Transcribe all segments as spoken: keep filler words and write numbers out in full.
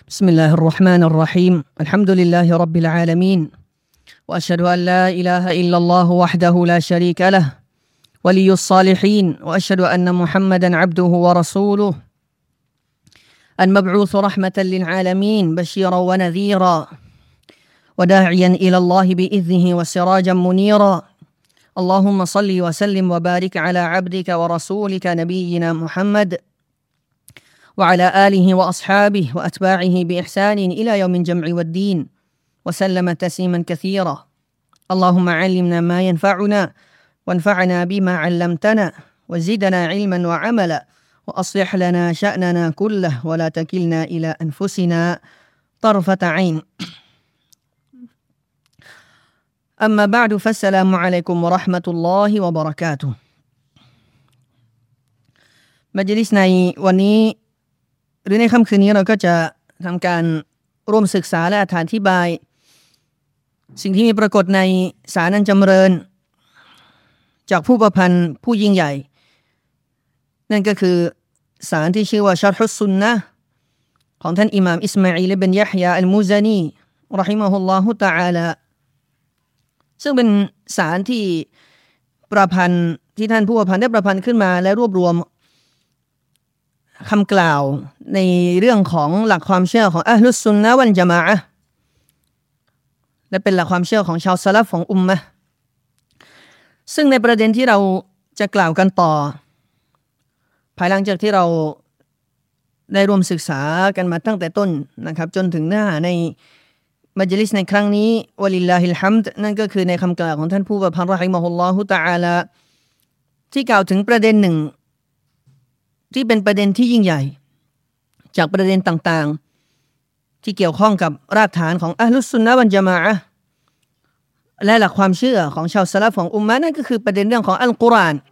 بسم الله الرحمن الرحيم الحمد لله رب العالمين وأشهد أن لا إله إلا الله وحده لا شريك له ولي الصالحين وأشهد أن محمدا عبده ورسوله المبعوث رحمة للعالمين بشيرا ونذيرا وداعيا إلى الله بإذنه وسراجا منيرا اللهم صل وسلم وبارك على عبدك ورسولك نبينا محمد وعلى آله وأصحابه وأتباعه بإحسان إلى يوم الجمع والدين وسلم تسليما كثيرا اللهم علمنا ما ينفعنا وانفعنا بما علمتنا وزدنا علما وعملا وأصلح لنا شأننا كله ولا تكلنا إلى أنفسنا طرفة عين أما بعد فالسلام عليكم ورحمة الله وبركاته มัจลิสในวันนี้หรือในค่ำคืนนี้เราก็จะทำการร่วมศึกษาและอธิบายสิ่งที่มีปรากฏในสารอันจำเริญจากผู้ประพันธ์ผู้ยิ่งใหญ่นั่นก็คือสารที่ชื่อว่าชัรฮุสซุนนะห์ของท่านอิหม่ามอิสมาอีล บินยะฮยาอัลมูซานีเราะฮิมะฮุลลอฮุตะอาลาซึ่งเป็นสารที่ประพันธ์ที่ท่านผู้ประพันธ์ได้ประพันธ์ขึ้นมาและรวบรวมคำกล่าวในเรื่องของหลักความเชื่อของอะห์ลุสซุนนะฮ์วัลญะมาอะห์และเป็นหลักความเชื่อของชาวซะลัฟของอุมมะห์ซึ่งในประเด็นที่เราจะกล่าวกันต่อภายหลังจากที่เราได้ร่วมศึกษากันมาตั้งแต่ต้นนะครับจนถึงหน้าในมัจลิสในครั้งนี้วะลิลลาฮิลฮัมด์นั่นก็คือในคำกล่าวของท่านผู้ประพันธ์เราะฮิมะฮุลลอฮุตะอาลาที่กล่าวถึงประเด็นหนึ่งที่เป็นประเด็นที่ยิ่งใหญ่จากประเด็นต่างๆที่เกี่ยวข้องกับรากฐานของอะห์ลุสซุนนะฮ์วัลญะมาอะห์และหลักความเชื่อของชาวซะลัฟของอุมมะห์นั่นก็คือประเด็นเรื่องของอัลกุรอาน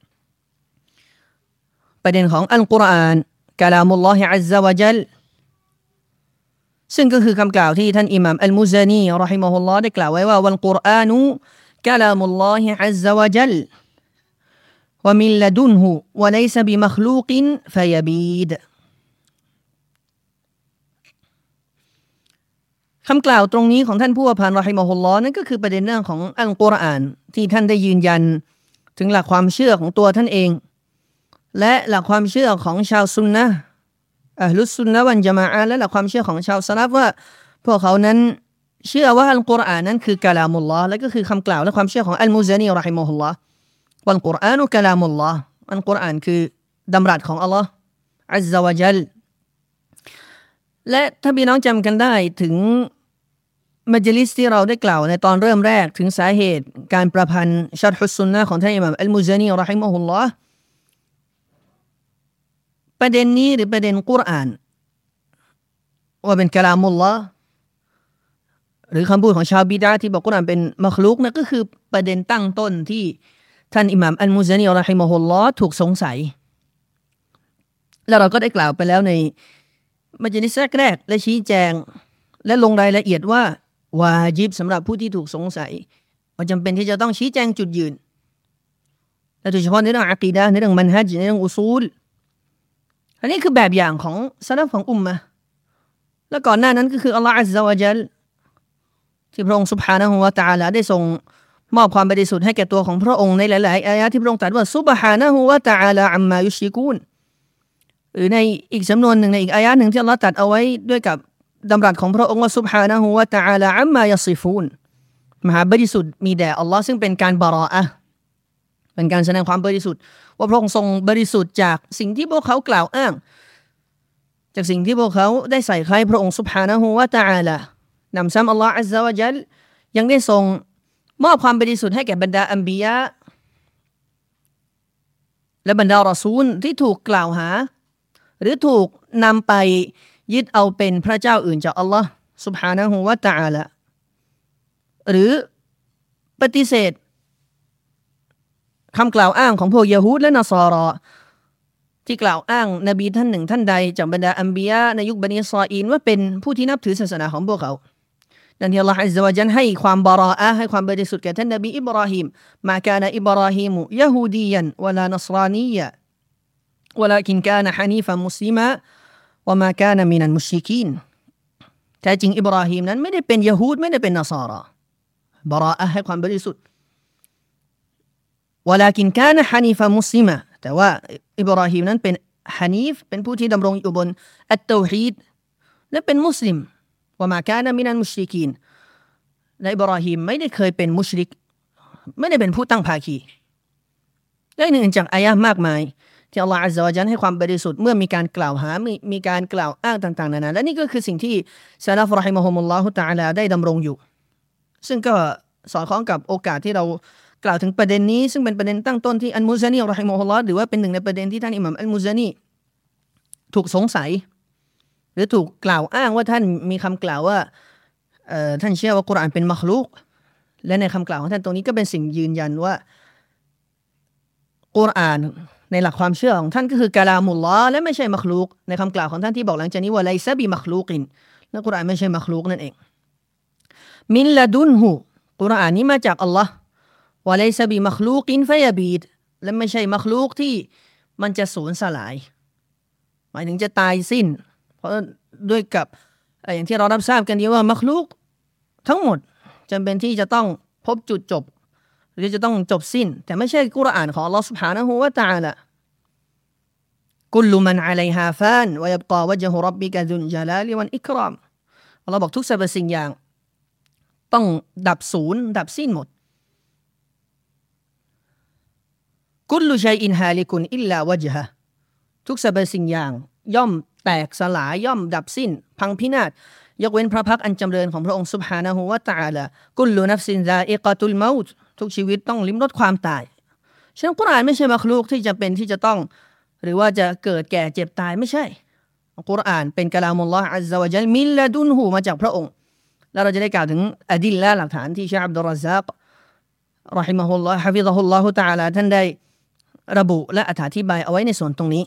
ประเด็นของอัลกุรอานกะลามุลลอฮิอัซซะวะญัลซึ่งก็คือคำกล่าวที่ท่านอิหม่ามอัลมูซานีเราะฮิมะฮุลลอฮ์ได้กล่าวไว้ว่าวัลกุรอานุกะลามุลลอฮิอัซซะวะญัลومن لدنه وليس بمخلوق فيبيد คำกล่าวตรงนี้ของท่านผู้ประพันธ์เราะฮิมะฮุลลอฮ์นั่นก็คือประเด็นเรื่องของอัลกุรอานที่ท่านได้ยืนยันถึงหลักความเชื่อของตัวท่านเองและหลักความเชื่อของชาวซุนนะห์อะห์ลุสซุนนะฮ์วัลญะมาอะห์และหลักความเชื่อของชาวซะลัฟว่าพวกเขานั้นเชื่อว่าอัลกุรอานนั้นคือกะลามุลลอฮ์และก็คือคำกล่าวและความเชื่อของอัลมูซานีเราะฮิมะฮุลลอฮ์วัลกุรอานุกะลามุลลอฮ์อัลกุรอานคือดำรัสของอัลลอฮ์อัซซะวะญัลและถ้าพี่น้องจำกันได้ถึงมัจลิสที่เราได้กล่าวในตอนเริ่มแรกถึงสาเหตุการประพันธ์ชัรฮุสซุนนะห์ของท่านอิหม่ามอัลมูซานีเราะฮิมะฮุลลอฮ์ประเด็นนี้หรือประเด็นกุรอานว่าเป็นกะลามุลลอฮ์หรือคำพูดของชาวบิดอะห์ที่บอกกุรอานเป็นมักลุกนั่นก็คือประเด็นตั้งต้นที่ท่านอิหม่ามอัลมูซานีเราะฮิมะฮุลลอฮ์ถูกสงสัยแล้วเราก็ได้กล่าวไปแล้วในมัจลิสแรกๆและชี้แจงและลงรายละเอียดว่าวาญิบสำหรับผู้ที่ถูกสงสัยว่าจำเป็นที่จะต้องชี้แจงจุดยืนและโดยเฉพาะในเรื่องอะกีดะห์ในเรื่องมันฮัจในเรื่องอุซูลอันนี้คือแบบอย่างของซะลัฟของอุมมะห์และก่อนหน้านั้นก็คืออัลลอฮฺอัซซะวะญัลที่พระองค์ซุบฮานะฮูวะตะอาลาได้ทรงมอบความบริสุทธิ์ให้แก่ตัวของพระองค์ในหลายๆอายะห์ที่พระองค์ตรัสว่าซุบฮานะฮูวะตะอาลาอัมมายุชริกูนหรือในอีกสำนวนหนึ่งในอีกอายะห์หนึ่งที่อัลเลาะห์ตรัสเอาไว้ด้วยกับดำรัสของพระองค์ว่าซุบฮานะฮูวะตะอาลาอัมมายัศิฟูนมหาบริสุทธิ์มีแด่อัลเลาะห์ซึ่งเป็นการบะรออะห์เป็นการแสดงความบริสุทธิ์ว่าพระองค์ทรงบริสุทธิ์จากสิ่งที่พวกเขากล่าวอ้างจากสิ่งที่พวกเขาได้ใส่ใครพระองค์ซุบฮานะฮูวะตะอาลานำซ้ำอัลเลาะห์อัซซะวะญัลยังได้ทรงมอบความบริสุทธิ์ให้แก่บรรดาอัมบิยะและบรรดารอซูลที่ถูกกล่าวหาหรือถูกนำไปยึดเอาเป็นพระเจ้าอื่นจากอัลลอฮ์ซุบฮานะฮูวะตะอาลาหรือปฏิเสธคำกล่าวอ้างของพวกยะฮูดและนัศรอที่กล่าวอ้างนบีท่านหนึ่งท่านใดจากบรรดาอัมบิยะในยุคบันิอิสราอีลว่าเป็นผู้ที่นับถือศาสนาของพวกเขานั่นที่อัลลอฮฺอัซซะวะญัลให้ความบะรออะห์ให้ความบริสุทธิ์แก่ท่านนบีอิบราฮิมมาคานะอิบราฮิมยะฮูดียันวะลานัศรานียะวะลากินกานะฮะนีฟันมุสลิมะวะมาคานะมินัลมุชริกีนแท้จริงอิบราฮิมนั้นไม่ได้เป็นยะฮูดไม่ได้เป็นนสารบะราอะห์ให้ความบริสุทธิ์ولكن كان حنيفا مسلما แต่ว่าอิบราฮิมนั้นเป็นฮานีฟเป็นผู้ที่ดำรงอยู่บนอัตเตาฮีดและเป็นมุสลิมวะมากานะมินัลมุชริกีนและอิบราฮิมไม่ได้เคยเป็นมุชริกไม่ได้เป็นผู้ตั้งภาคีและหนึ่งจากอายะห์มากมายที่อัลลอฮฺอัซซะวะญัลให้ความบริสุทธิ์เมื่อมีการกล่าวหามีมีการกล่าวอ้างต่างๆนานาและนี่ก็คือสิ่งที่ซะลัฟเราะฮิมะฮุมุลลอฮุตะอาลาได้ดำรงอยู่ซึ่งก็สอดคล้องกับโอกาสที่เรากล่าวถึงประเด็นนี้ซึ่งเป็นประเด็นตั้งต้นที่อัลมุซานีเราะฮิมะฮุลลอฮ์หรือว่าเป็นหนึ่งในประเด็นที่ท่านอิหม่ามอัลมุซานีถูกสงสัยหรือถูกกล่าวอ้างว่าท่านมีคำกล่าวว่าเอ่อท่านเชื่อว่ากุรอานเป็นมัคลูกและในคำกล่าวของท่านตรงนี้ก็เป็นสิ่งยืนยันว่ากุรอานในหลักความเชื่อของท่านก็คือกะลามุลลอฮ์และไม่ใช่มัคลูกในคำกล่าวของท่านที่บอกหลังจากนี้ว่าไลซะบิมัคลูกินและกุรอานไม่ใช่มัคลูกนั่นเองมินละดุนฮูกุรอานนี้มาจากอัลลอฮ์วะไลซะบิมัคลูกินฟะยะบีดและไม่ใช่มัคลูกที่มันจะสูญสลายหมายถึงจะตายสิ้นเพราะด้วยกับอย่างที่เรารับทราบกันดีว่ามัคลูกทั้งหมดจำเป็นที่จะต้องพบจุดจบหรือจะต้องจบสิ้นแต่ไม่ใช่กุรอานของอัลลอฮฺ سبحانه และ تعالى กุลมันอะลัยฮาฟานวะยับกาวะญฮุร็อบบิกะซุลญะลาลิวัลอิกรามอัลลอฮฺบอกทุกสรรพสิ่งอย่างต้องดับสูญดับสิ้นหมดกุลชัยอินฮาลิกุนอิลลาวะจฮะทุกสรรพสิ่งอย่างย่อมแตกสลายย่อมดับสิ้นพังพินาศยกเว้นพระพักอันจำเริญของพระองค์ سبحانه และ تعالى กุลนัฟซินซาอิกะตุลเมาต์ทุกชีวิตต้องลิ้มรสความตายฉะนั้นกุรอานไม่ใช่มักลุกที่จะเป็นที่จะต้องหรือว่าจะเกิดแก่เจ็บตายไม่ใช่กุรอานเป็นกะลามุลลอฮ์อัซซะวะญัลมินละดุนฮูมาจากพระองค์แล้วเราจะได้กล่าวถึงอะดิลละห์หลักฐานที่เชคอับดุลรอซากเราะฮิมะฮุลลอฮ์ฮะฟิซะฮุลลอฮุตะอาลาท่านได้ระบุและอธิบายเอาไว้ในส่วนตรงนี้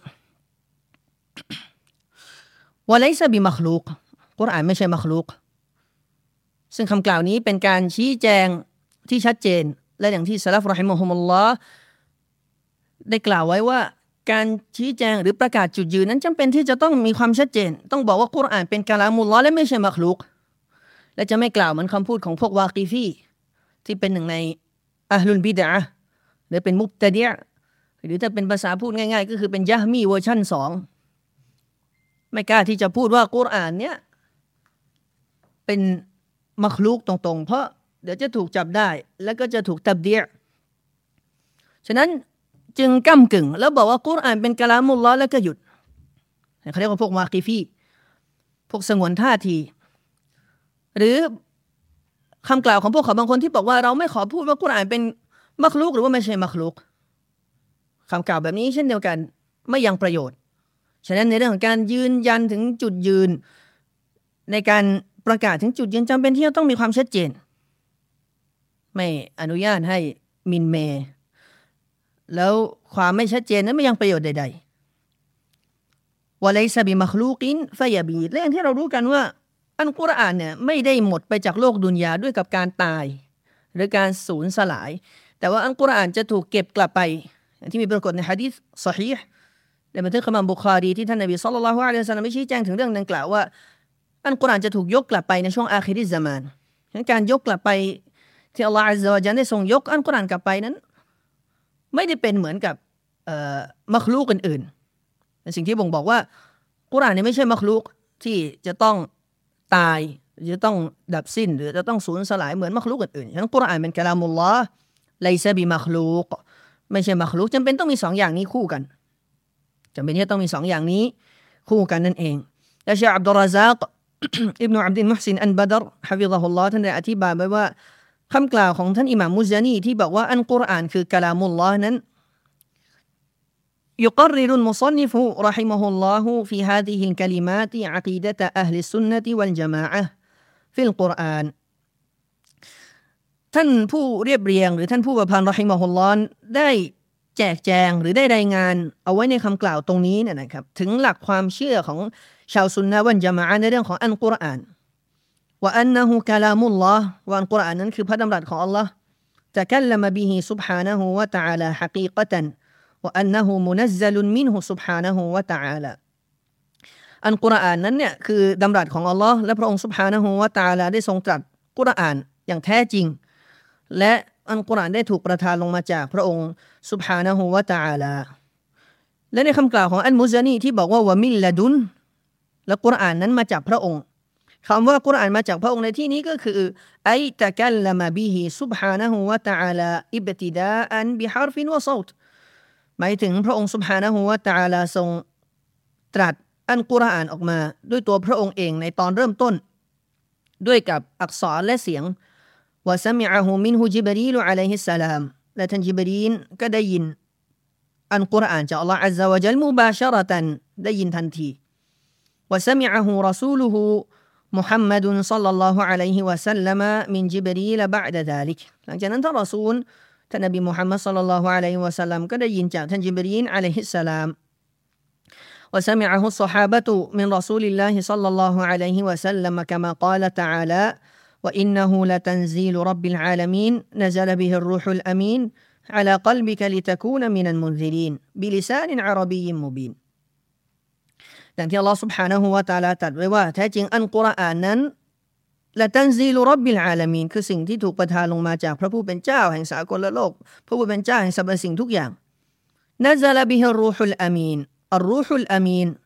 วะไลซะบิมัคลูกกุรอานไม่ใช่มัคลูกซึ่งคำกล่าวนี้เป็นการชี้แจงที่ชัดเจนและอย่างที่ซะลัฟเราะฮิมะฮุมุลลอฮ์ได้กล่าวไว้ว่าการชี้แจงหรือประกาศจุดยืนนั้นจำเป็นที่จะต้องมีความชัดเจนต้องบอกว่ากุรอานเป็นกะลามุลลอฮ์และไม่ใช่มัคลูกและจะไม่กล่าวเหมือนคำพูดของพวกวากีฟีที่เป็นหนึ่งในอะห์ลุลบิดอะห์หรือเป็นมุบตะดิอะห์หรือถ้าเป็นภาษาพูดง่ายๆก็คือเป็นยะฮ์มีเวอร์ชั่นสองไม่กล้าที่จะพูดว่ากุรอานเนี้ยเป็นมัคลูกตรงๆเพราะเดี๋ยวจะถูกจับได้แล้วก็จะถูกตับเดียฉะนั้นจึงก้ำกึ่งแล้วบอกว่ากุรอานเป็นกะลามุลลอฮ์แล้วก็หยุดเขาเรียกว่าพวกวากีฟีพวกสงวนท่าทีหรือคำกล่าวของพวกเขาบางคนที่บอกว่าเราไม่ขอพูดว่ากุรอานเป็นมัคลูกหรือว่าไม่ใช่มัคลูกคำกล่าวแบบนี้เช่นเดียวกันไม่ยังประโยชน์ฉะนั้นในเรื่องของการยืนยันถึงจุดยืนในการประกาศถึงจุดยืนจำเป็นที่จะต้องมีความชัดเจนไม่อนุญาตให้มินเมแล้วความไม่ชัดเจนนั้นไม่ยังประโยชน์ใดๆวะไลซะบิมัคลูกินฟะยะบีดและอย่างที่เรารู้กันว่าอัลกุรอานเนี่ยไม่ได้หมดไปจากโลกดุนยาด้วยกับการตายหรือการสูญสลายแต่ว่าอัลกุรอานจะถูกเก็บกลับไปอย่างที่มีปรากฏในหะดีษศอฮีห์ในบันทึกของอิหม่ามบุคอรีที่ท่านนบีศ็อลลัลลอฮุอะลัยฮิวะซัลลัมได้ชี้แจงถึงเรื่องดังกล่าวว่าอัลกุรอานจะถูกยกกลับไปในช่วงอาคิริซซะมานฉะนั้นการยกกลับไปที่อัลลอฮฺอัซซะวะญัลได้ทรงยกอัลกุรอานกลับไปนั้นไม่ได้เป็นเหมือนกับเอ่อมัคลูกอื่นๆในสิ่งที่บ่งบอกว่ากุรอานเนี่ยไม่ใช่มัคลูกที่จะต้องตายจะต้องดับสิ้นหรือจะต้องสูญสลายเหมือนมัคลูกอื่นๆฉะนั้นกุรอานเป็นกะลามุลลอฮ์ไลซะบิมัคลูกไม่ใช่มัคลูกจำเป็นต้องมีสองอย่างนี้คู่กันจำเป็นที่ต้องมีสองอย่างนี้คู่กันนั่นเองและเชคอับดุลรอซากอิบนุอับดุลมุฮซินอันบะดรฮะฟิซะฮุลลอฮ์ท่านได้อธิบายไว้ว่าคำกล่าวของท่านอิหม่ามมุซานีที่บอกว่าอัลกุรอานคือกะลามุลลอฮ์นั้นيقرر المصنف رحمه الله في هذه الكلمات عقيدة أهل السنة والجماعة في القرآن ท่านผู้เรียบเรียงหรือท่านผู้ประพันธ์เราะฮิมะฮุลลอฮ์ได้แจกแจงหรือได้รายงานเอาไว้ในคำกล่าวตรงนี้เนี่ยนะครับถึงหลักความเชื่อของชาวซุนนะวัลญะมาอะห์ในเรื่องของอัลกุรอานว่าอันนะฮูกะลามุลลอฮ์ว่าอัลกุรอานนั้นคือพระดำรัสของอัลลอฮ์ตะกัลลัมะบิฮิซุบฮานะฮูวะตะอาลาฮะกีกะตันว่าอันนะฮูมุนัซซะลุนมินฮูซุบฮานะฮูวะตะอาลาอัลกุรอานนั้นเนี่ยคือดำรัสของอัลลอฮ์และพระองค์ซุบฮานะฮูวะตะอาลาได้ทรงตรัสกุรอานอย่างแท้จริงและอัลกุรอานได้ถูกประทานลงมาจากพระองค์ซุบฮานะฮูวะตะอาลาและในคำกล่าวของอัลมุซานีที่บอกว่าวะมิลละดุนและกุรอานนั้นมาจากพระองค์คำว่ากุรอานมาจากพระองค์ในที่นี้ก็คือไอตะกัลลมะบิฮิซุบฮานะฮูวะตะอาลาอิบติดาอันบิฮารฟินวะซอตหมายถึงพระองค์ซุบฮานะฮูวะตะอาลาทรงตรัสอัลกุรอานออกมาด้วยตัวพระองค์เองในตอนเริ่มต้นด้วยกับอักษรและเสียงวะซะมิอะฮูมินฮุญิบรีลอะลัยฮิสสลามและท่านญิบรีลก็ได้ยินอัลกุรอานจากอัลลอฮ์อัซซะวะญัลมุบาชะเราะตันได้ยินทันทีวะซะมิอะฮูรอซูลุฮูมุฮัมมัดุศ็อลลัลลอฮุอะลัยฮิวะซัลลัมมินญิบรีลบะอ์ดะซาลิกหลังจากนั้นท่านรอซูลท่านนบีมุฮัมมัดศ็อลลัลลอฮุอะลัยฮิวะซัลลัมก็ได้ยินจากท่านญิบรีลอะลัยฮิสสลามوسمعه الصحابة من رسول الله صلى الله عليه وسلم كما قال تعالى وإنه لتنزيل رب العالمين نزل به الروح الأمين على قلبك لتكون من المنذرين بلسان عربي مبين ดังที่อัลลอฮฺ سبحانه และ تعالى ตรัสไว้ว่าแท้จริงอัลกุรอานนั้นละตันซีลุร็อบบิลอาลามีนคือสิ่งที่ถูกประทานลงมาจากพระผู้เป็นเจ้าแห่งสากลโลกพระผู้เป็นเจ้าแห่งสรรพสิ่งทุกอย่างนะซะละบิฮิรรูฮุลอามีนอัลรูฮุลอามีน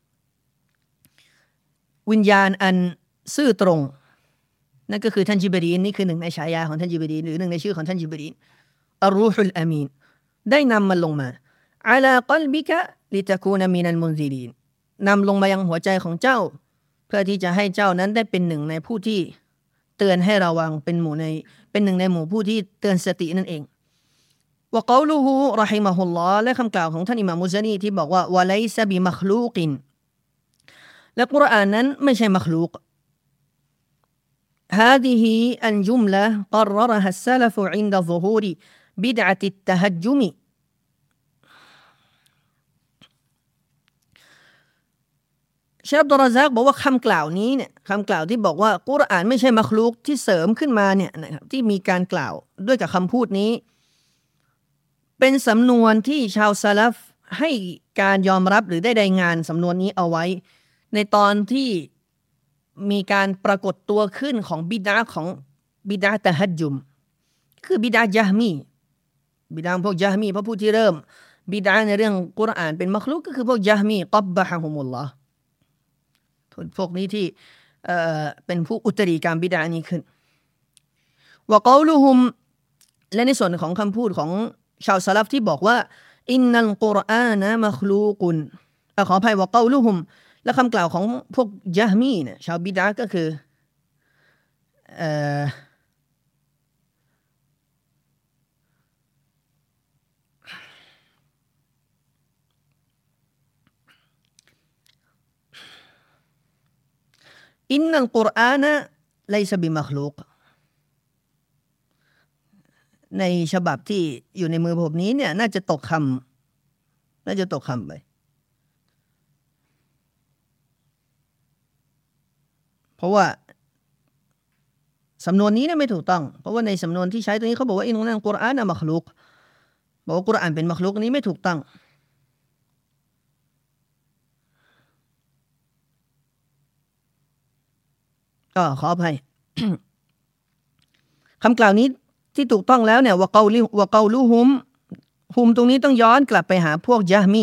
วิญญาณอันซื่อตรงนั่นก็คือท่านญิบรีลนี่คือหนึ่งในฉายาของท่านญิบรีลหรือหนึ่งในชื่อของท่านญิบรีลอัลรูฮุลอามีนได้นำมันลงมาอะลากัลบิกะลิตะกูนมินัลมุนซิรีนนำลงมายังหัวใจของเจ้าเพื่อที่จะให้เจ้านั้นได้เป็นหนึ่งในผู้ที่เตือนให้ระวังเป็นหมู่ในเป็นหนึ่งในหมู่ผู้ที่เตือนสตินั่นเองวะกอลูฮูรอฮิมะฮุลลอฮ์และคำกล่าวของท่านอิหม่ามมุซานีที่บอกว่าวะไลซะบิมัคลูกินและกุรอานนั้นไม่ใช่มัคลูก هذه الجملة قررها السلف عند ظهور بدعة التهجم เชคอับดุลรอซากบอกว่าคำกล่าวนี้เนี่ยคำกล่าวที่บอกว่ากุรอานไม่ใช่มัคลูกที่เสริมขึ้นมาเนี่ยนะครับที่มีการกล่าวด้วยกับคำพูดนี้เป็นสำนวนที่ชาวซะลัฟให้การยอมรับหรือได้รายงานสำนวนนี้เอาไว้ในตอนที่มีการปรากฏตัวขึ้นของบิดาของบิดาตะฮัจญุมคือบิดาญะฮ์มีบิดาพวกญะฮ์มีพระผู้ที่เริ่มบิดาในเรื่องกุรอานเป็นมัคลุกก็คือพวกญะฮ์มีกับบะฮะฮุมุลลอฮ์พวกนี้ที่เอ่อเป็นผู้อุตริการบิดานี้ขึ้นวะกอลูฮุมและในส่วนของคำพูดของชาวซะลัฟที่บอกว่าอินนัลกุรอานะมัคลูกุนขออภัยวะกอลูฮุมและคำกล่าวของพวกญะฮ์มีเนี่ยชาวบิดาก็คือเอ่ออินนัลกุรอานะไลซะบิมัคลูกในฉบับที่อยู่ในมือผมนี้เนี่ยน่าจะตกคำน่าจะตกคำไปเพราะว่าสำนวนนี้เนี่ยไม่ถูกต้องเพราะว่าในสำนวนที่ใช้ตัวนี้เขาบอกว่าอินนัลกุรอานมัคลุกบอกว่ากุรอานเป็นมัคลุกนี้ไม่ถูกต้องก็ขออภัย คำกล่าวนี้ที่ถูกต้องแล้วเนี่ยวะกอลิวะกอลูฮุมฮุมตรงนี้ต้องย้อนกลับไปหาพวกญะฮ์มี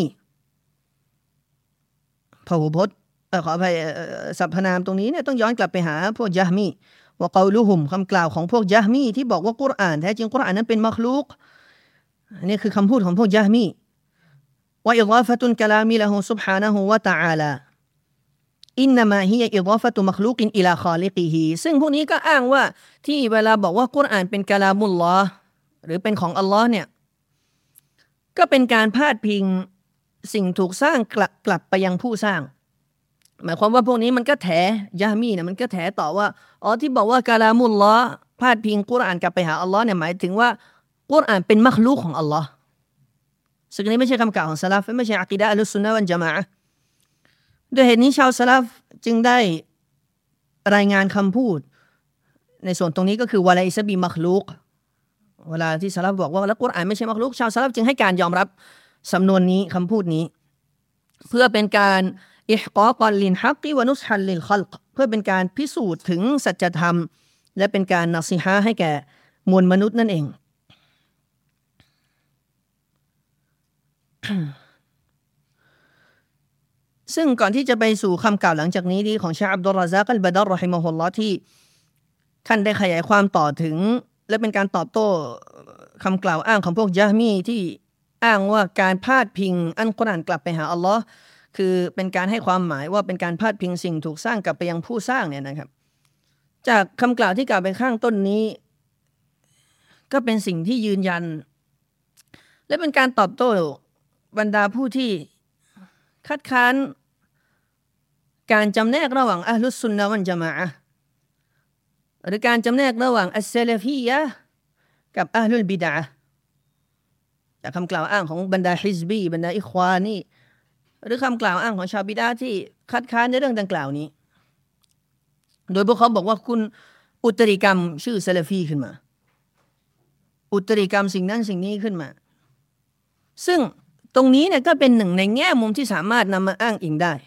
พหูพจน์ขออภัยสรรพนามตรงนี้เนี่ยต้องย้อนกลับไปหาพวกญะฮ์มีวะกอลูฮุมคำกล่าวของพวกญะฮ์มีที่บอกว่ากุรอานแท้จริงกุรอานนั้นเป็นมัคลูกอันนี้คือคำพูดของพวกญะฮ์มีวะอิฎอฟะตุลกะลามิละฮูซุบฮานะฮูวะตะอาลาอินนามาฮิยะอิฎอฟะตุมัคลูกินอิลาคอลิกิฮีซึ่งพวกนี้ก็อ้างว่าที่เวลาบอกว่ากุรอานเป็นกะลามุลลอฮ์หรือเป็นของอัลลอฮ์เนี่ยก็เป็นการพาดพิงสิ่งถูกสร้างกลับกลับไปยังผู้สร้างหมายความว่าพวกนี้มันก็แถญะฮ์มีเนี่ยมันก็แถต่อว่าอ๋อที่บอกว่ากะลามุลลอฮ์พาดพิงกุรอานกลับไปหาอัลลอฮ์เนี่ยหมายถึงว่ากุรอานเป็นมัคลูกของอัลลอฮ์ซึ่งนี้ไม่ใช่คำกล่าวของซะลัฟไม่ใช่อะกีดะฮ์อัลซุนนะฮ์วัลญะมาอะฮ์ด้วยเหตุนี้ชาวซะลัฟจึงได้รายงานคำพูดในส่วนตรงนี้ก็คือวะไลซะบิมัคลูกเวลาที่ซะลัฟบอกว่าแล้วกุรอานไม่ใช่มัคลุกชาวซะลัฟจึงให้การยอมรับสำนวนนี้คำพูดนี้เพื่อเป็นการอิฮกอกัลลินฮักกิวะนุสฮัลลิลคัลกเพื่อเป็นการพิสูจน์ถึงสัจธรรมและเป็นการนัสิฮะห์ให้แก่มวลมนุษย์นั่นเอง ซึ่งก่อนที่จะไปสู่คำกล่าวหลังจากนี้ที่ของชาอับดุลรอซากัลบะดัรรอฮิมะฮุลลอฮ์ที่ท่านได้ขยายความต่อถึงและเป็นการตอบโต้คำกล่าวอ้างของพวกยะห์มีที่อ้างว่าการพาดพิงอัลกุรอานกลับไปหาอัลลอฮ์คือเป็นการให้ความหมายว่าเป็นการพาดพิงสิ่งถูกสร้างกลับไปยังผู้สร้างเนี่ยนะครับจากคำกล่าวที่กล่าวไปข้างต้นนี้ก็เป็นสิ่งที่ยืนยันและเป็นการตอบโต้บรรดาผู้ที่คัดค้านการจำแนกระหว่างอะห์ลุสซุนนะฮ์วัลญะมาอะห์หรือการจำแนกระหว่างอัสซะลาฟียะห์กับอะห์ลุลบิดอะห์จากคำกล่าวอ้างของบรรดาฮิซบีบรรดาอิควานีหรือคำกล่าวอ้างของชาวบิดอะห์ที่คัดค้านในเรื่องดังกล่าวนี้โดยพวกเขาบอกว่าคุณอุตริกรรมชื่อซะลาฟีขึ้นมาอุตริกรรมสิ่งนั้นสิ่งนี้ขึ้นมาซึ่งตรงนี้เนี่ยก็เป็นหนึ่งในแง่มุมที่สามารถนำมาอ้างอิงได้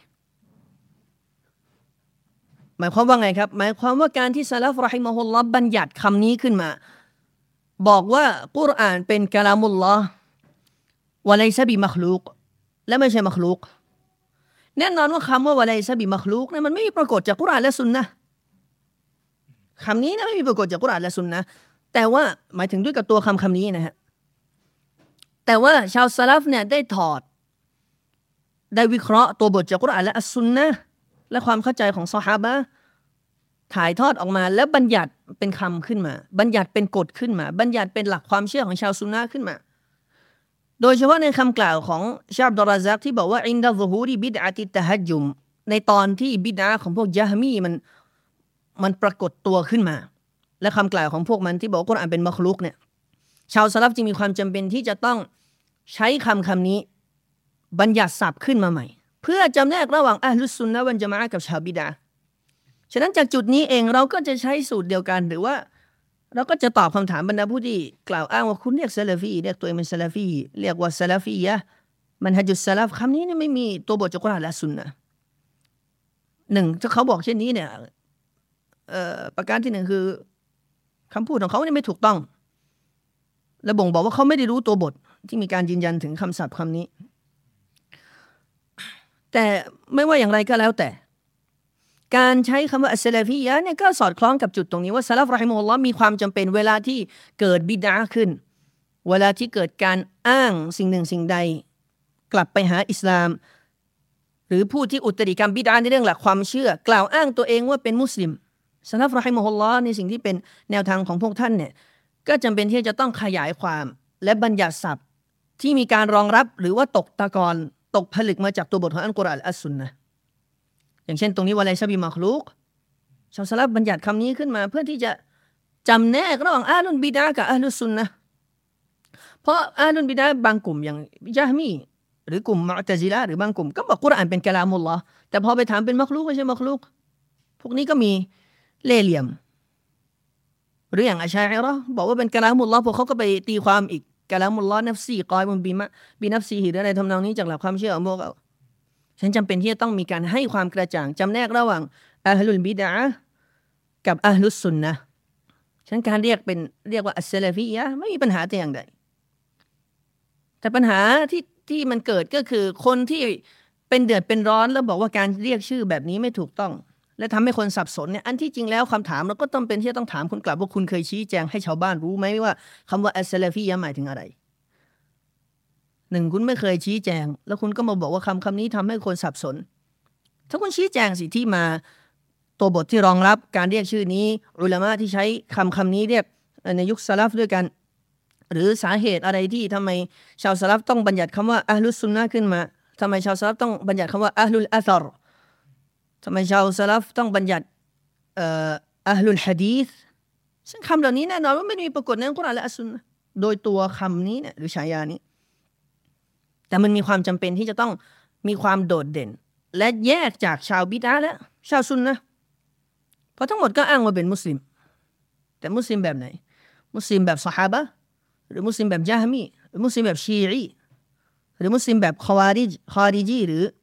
หมายความว่าไงครับหมายความว่าการที่ซะลัฟเราะฮิมะฮุลลอฮ์บัญญัติคำนี้ขึ้นมาบอกว่ากุรอานเป็นกะลามุลลอฮ์วะไลซะบิมักลูกและไม่ใช่มักลูกแน่นอนว่าคำว่าวะไลซะบิมักลูกเนี่ยมันไม่มีปรากฏจากกุรอานและซุนนะห์คำนี้นะไม่มีปรากฏจากกุรอานและซุนนะห์แต่ว่าหมายถึงด้วยกับตัวคำคำนี้นะฮะแต่ว่าชาวซะลัฟเนี่ยได้ถอดได้วิเคราะห์ตัวบทจากกุรอานและอัสซุนนะห์และความเข้าใจของซอฮาบะห์ถ่ายทอดออกมาแล้วบัญญัติเป็นคำขึ้นมาบัญญัติเป็นกฎขึ้นมาบัญญัติเป็นหลักความเชื่อของชาวซุนนะห์ขึ้นมาโดยเฉพาะในคำกล่าวของชาอับดุลรอซากที่บอกว่าอินดะซุฮูริบิดอะติตตะฮัจญุมในตอนที่บิดอะห์ของพวกยะห์มีมันมันปรากฏตัวขึ้นมาและคำกล่าวของพวกมันที่บอกว่ากุรอานเป็นมักลุกเนี่ยชาวซะลัฟจึงมีความจำเป็นที่จะต้องใช้คำคำนี้บัญญัติศัพท์ขึ้นมาใหม่เพื่อจำแนกระหว่างอะห์ลุสซุนนะฮ์วัลญะมาอะห์กับชาวบิดอะห์ฉะนั้นจากจุดนี้เองเราก็จะใช้สูตรเดียวกันหรือว่าเราก็จะตอบคำถามบรรดาผู้ที่กล่าวอ้างว่าคุณเรียกซะลาฟีเรียกตัวเองเป็นซะลาฟีเรียกว่าซะลาฟียะห์มันฮะจุสซะลัฟคำนี้เนี่ยไม่มีตัวบทจากกุรอานและซุนนะห์หนึ่งถ้าเขาบอกเช่นนี้เนี่ยเอ่อประการที่หนึ่งคือคำพูดของเขาเนี่ยไม่ถูกต้องและบ่งบอกว่าเขาไม่ได้รู้ตัวบทที่มีการยืนยันถึงคำศัพท์คำนี้แต่ไม่ว่าอย่างไรก็แล้วแต่การใช้คำว่าอัสซะลาฟียะห์เนี่ยก็สอดคล้องกับจุดตรงนี้ว่าซะลัฟเราะฮิมะฮุลลอฮ์มีความจำเป็นเวลาที่เกิดบิดอะห์ขึ้นเวลาที่เกิดการอ้างสิ่งหนึ่งสิ่งใดกลับไปหาอิสลามหรือผู้ที่อุตริกรรมบิดอะห์ในเรื่องหลักความเชื่อกล่าวอ้างตัวเองว่าเป็นมุสลิมซะลัฟเราะฮิมะฮุลลอฮ์ในสิ่งที่เป็นแนวทางของพวกท่านเนี่ยก็จำเป็นที่จะต้องขยายความและบัญญัติศัพท์ที่มีการรองรับหรือว่าตกตะกอนตกผลึกมาจากตัวบทของอัลกุรอานและอัสซุนนะห์อย่างเช่นตรงนี้วะไลซะบิมักลูกชาวซะลัฟบัญญัติคำนี้ขึ้นมาเพื่อที่จะจำแนกระหว่างอะห์ลุลบิดอะห์กับอะห์ลุสซุนนะห์เพราะอะห์ลุลบิดอะห์บางกลุ่มอย่างยะห์มีหรือกลุ่มมุอ์ตะซิละห์หรือบางกลุ่มก็บอกกุรอานเป็นกะลามุลลอฮ์แต่พอไปถามเป็นมักลูกไม่ใช่มักลูกพวกนี้ก็มีเล่ห์เหลี่ยมหรืออย่างอัชอะอิเราะห์บอกว่าเป็นกะลามุลลอฮ์พวกเขาก็ไปตีความอีกกะลามุลลอฮ์นัฟซีกอยมุนบิมะบินัฟซีฮิหรืออะไรทำนองนี้จากหลักความเชื่อของพวกเขาฉันจำเป็นที่จะต้องมีการให้ความกระจ่างจำแนกระหว่างอะห์ลุลบิดอะห์กับอะห์ลุสซุนนะห์ฉะนั้นการเรียกเป็นเรียกว่าอัสซะลาฟียะห์ไม่มีปัญหาแต่อย่างใดแต่ปัญหาที่ที่มันเกิดก็คือคนที่เป็นเดือดเป็นร้อนแล้วบอกว่าการเรียกชื่อแบบนี้ไม่ถูกต้องและทำให้คนสับสนเนี่ยอันที่จริงแล้วคำถามเราก็ต้องเป็นที่จะต้องถามคุณกลับว่าคุณเคยชี้แจงให้ชาวบ้านรู้ไหมว่าคำว่าอัสซะลาฟียะห์หมายถึงอะไรหนึ่งคุณไม่เคยชี้แจงแล้วคุณก็มาบอกว่าคำคำนี้ทำให้คนสับสนถ้าคุณชี้แจงสิที่มาตัวบทที่รองรับการเรียกชื่อนี้อุลามะที่ใช้คำคำนี้เรียกในยุคซะลัฟด้วยกันหรือสาเหตุอะไรที่ทำไมชาวซะลัฟต้องบัญญัติคำว่าอะห์ลุสซุนนะห์ขึ้นมาทำไมชาวซะลัฟต้องบัญญัติคำว่าอะห์ลุลอะซัรทำไมชาวซะลัฟต้องบัญญัติเอ่ออะห์ลุลหะดีษซึ่งคำเหล่านี้แน่นอนว่าไม่มีปรากฏในอัลกุรอานและอัสซุนนะห์โดยตัวคำนี้เนี่ยหรือฉายานี้แต่มันมีความจำเป็นที่จะต้องมีความโดดเด่นและแยกจากชาวบิดอะห์และชาวซุนนะห์เพราะทั้งหมดก็อ้างว่าเป็นมุสลิมแต่มุสลิมแบบไหนมุสลิมแบบซอฮาบะห์หรือมุสลิมแบบยะห์มีหรือมุสลิมแบบชีอีหรือมุสลิมแบบคอวาริจคอริจีหรือ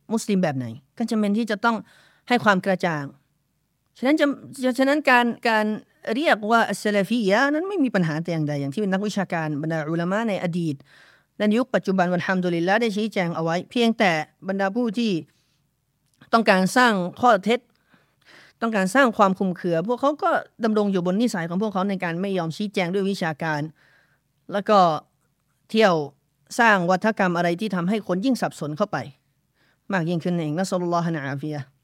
มุสลิมแบบไหนก็จำเป็นที่จะต้องให้ความกระจ่างฉะนั้นจะฉะนั้นการการเรียกว่าอัสซะลาฟียะห์นั้นไม่มีปัญหาแต่อย่างใดอย่างที่นักวิชาการบรรดาอุลามะในอดีตและยุคปัจจุบันวัลฮัมดุลิลลาห์ได้ชี้แจงเอาไว้เพียงแต่บรรดาผู้ที่ต้องการสร้างข้อเท็จต้องการสร้างความคลุมเครือ พวกเขาก็ดำรงอยู่บนนิสัยของพวกเขาในการไม่ยอมชี้แจงด้วยวิชาการแล้วก็เที่ยวสร้างวัฒกรรมอะไรที่ทำให้คนยิ่งสับสนเข้าไปมากยิ่งขึ้นเองนะซัลลัลลอฮุอะลัยฮิวะซัลลัม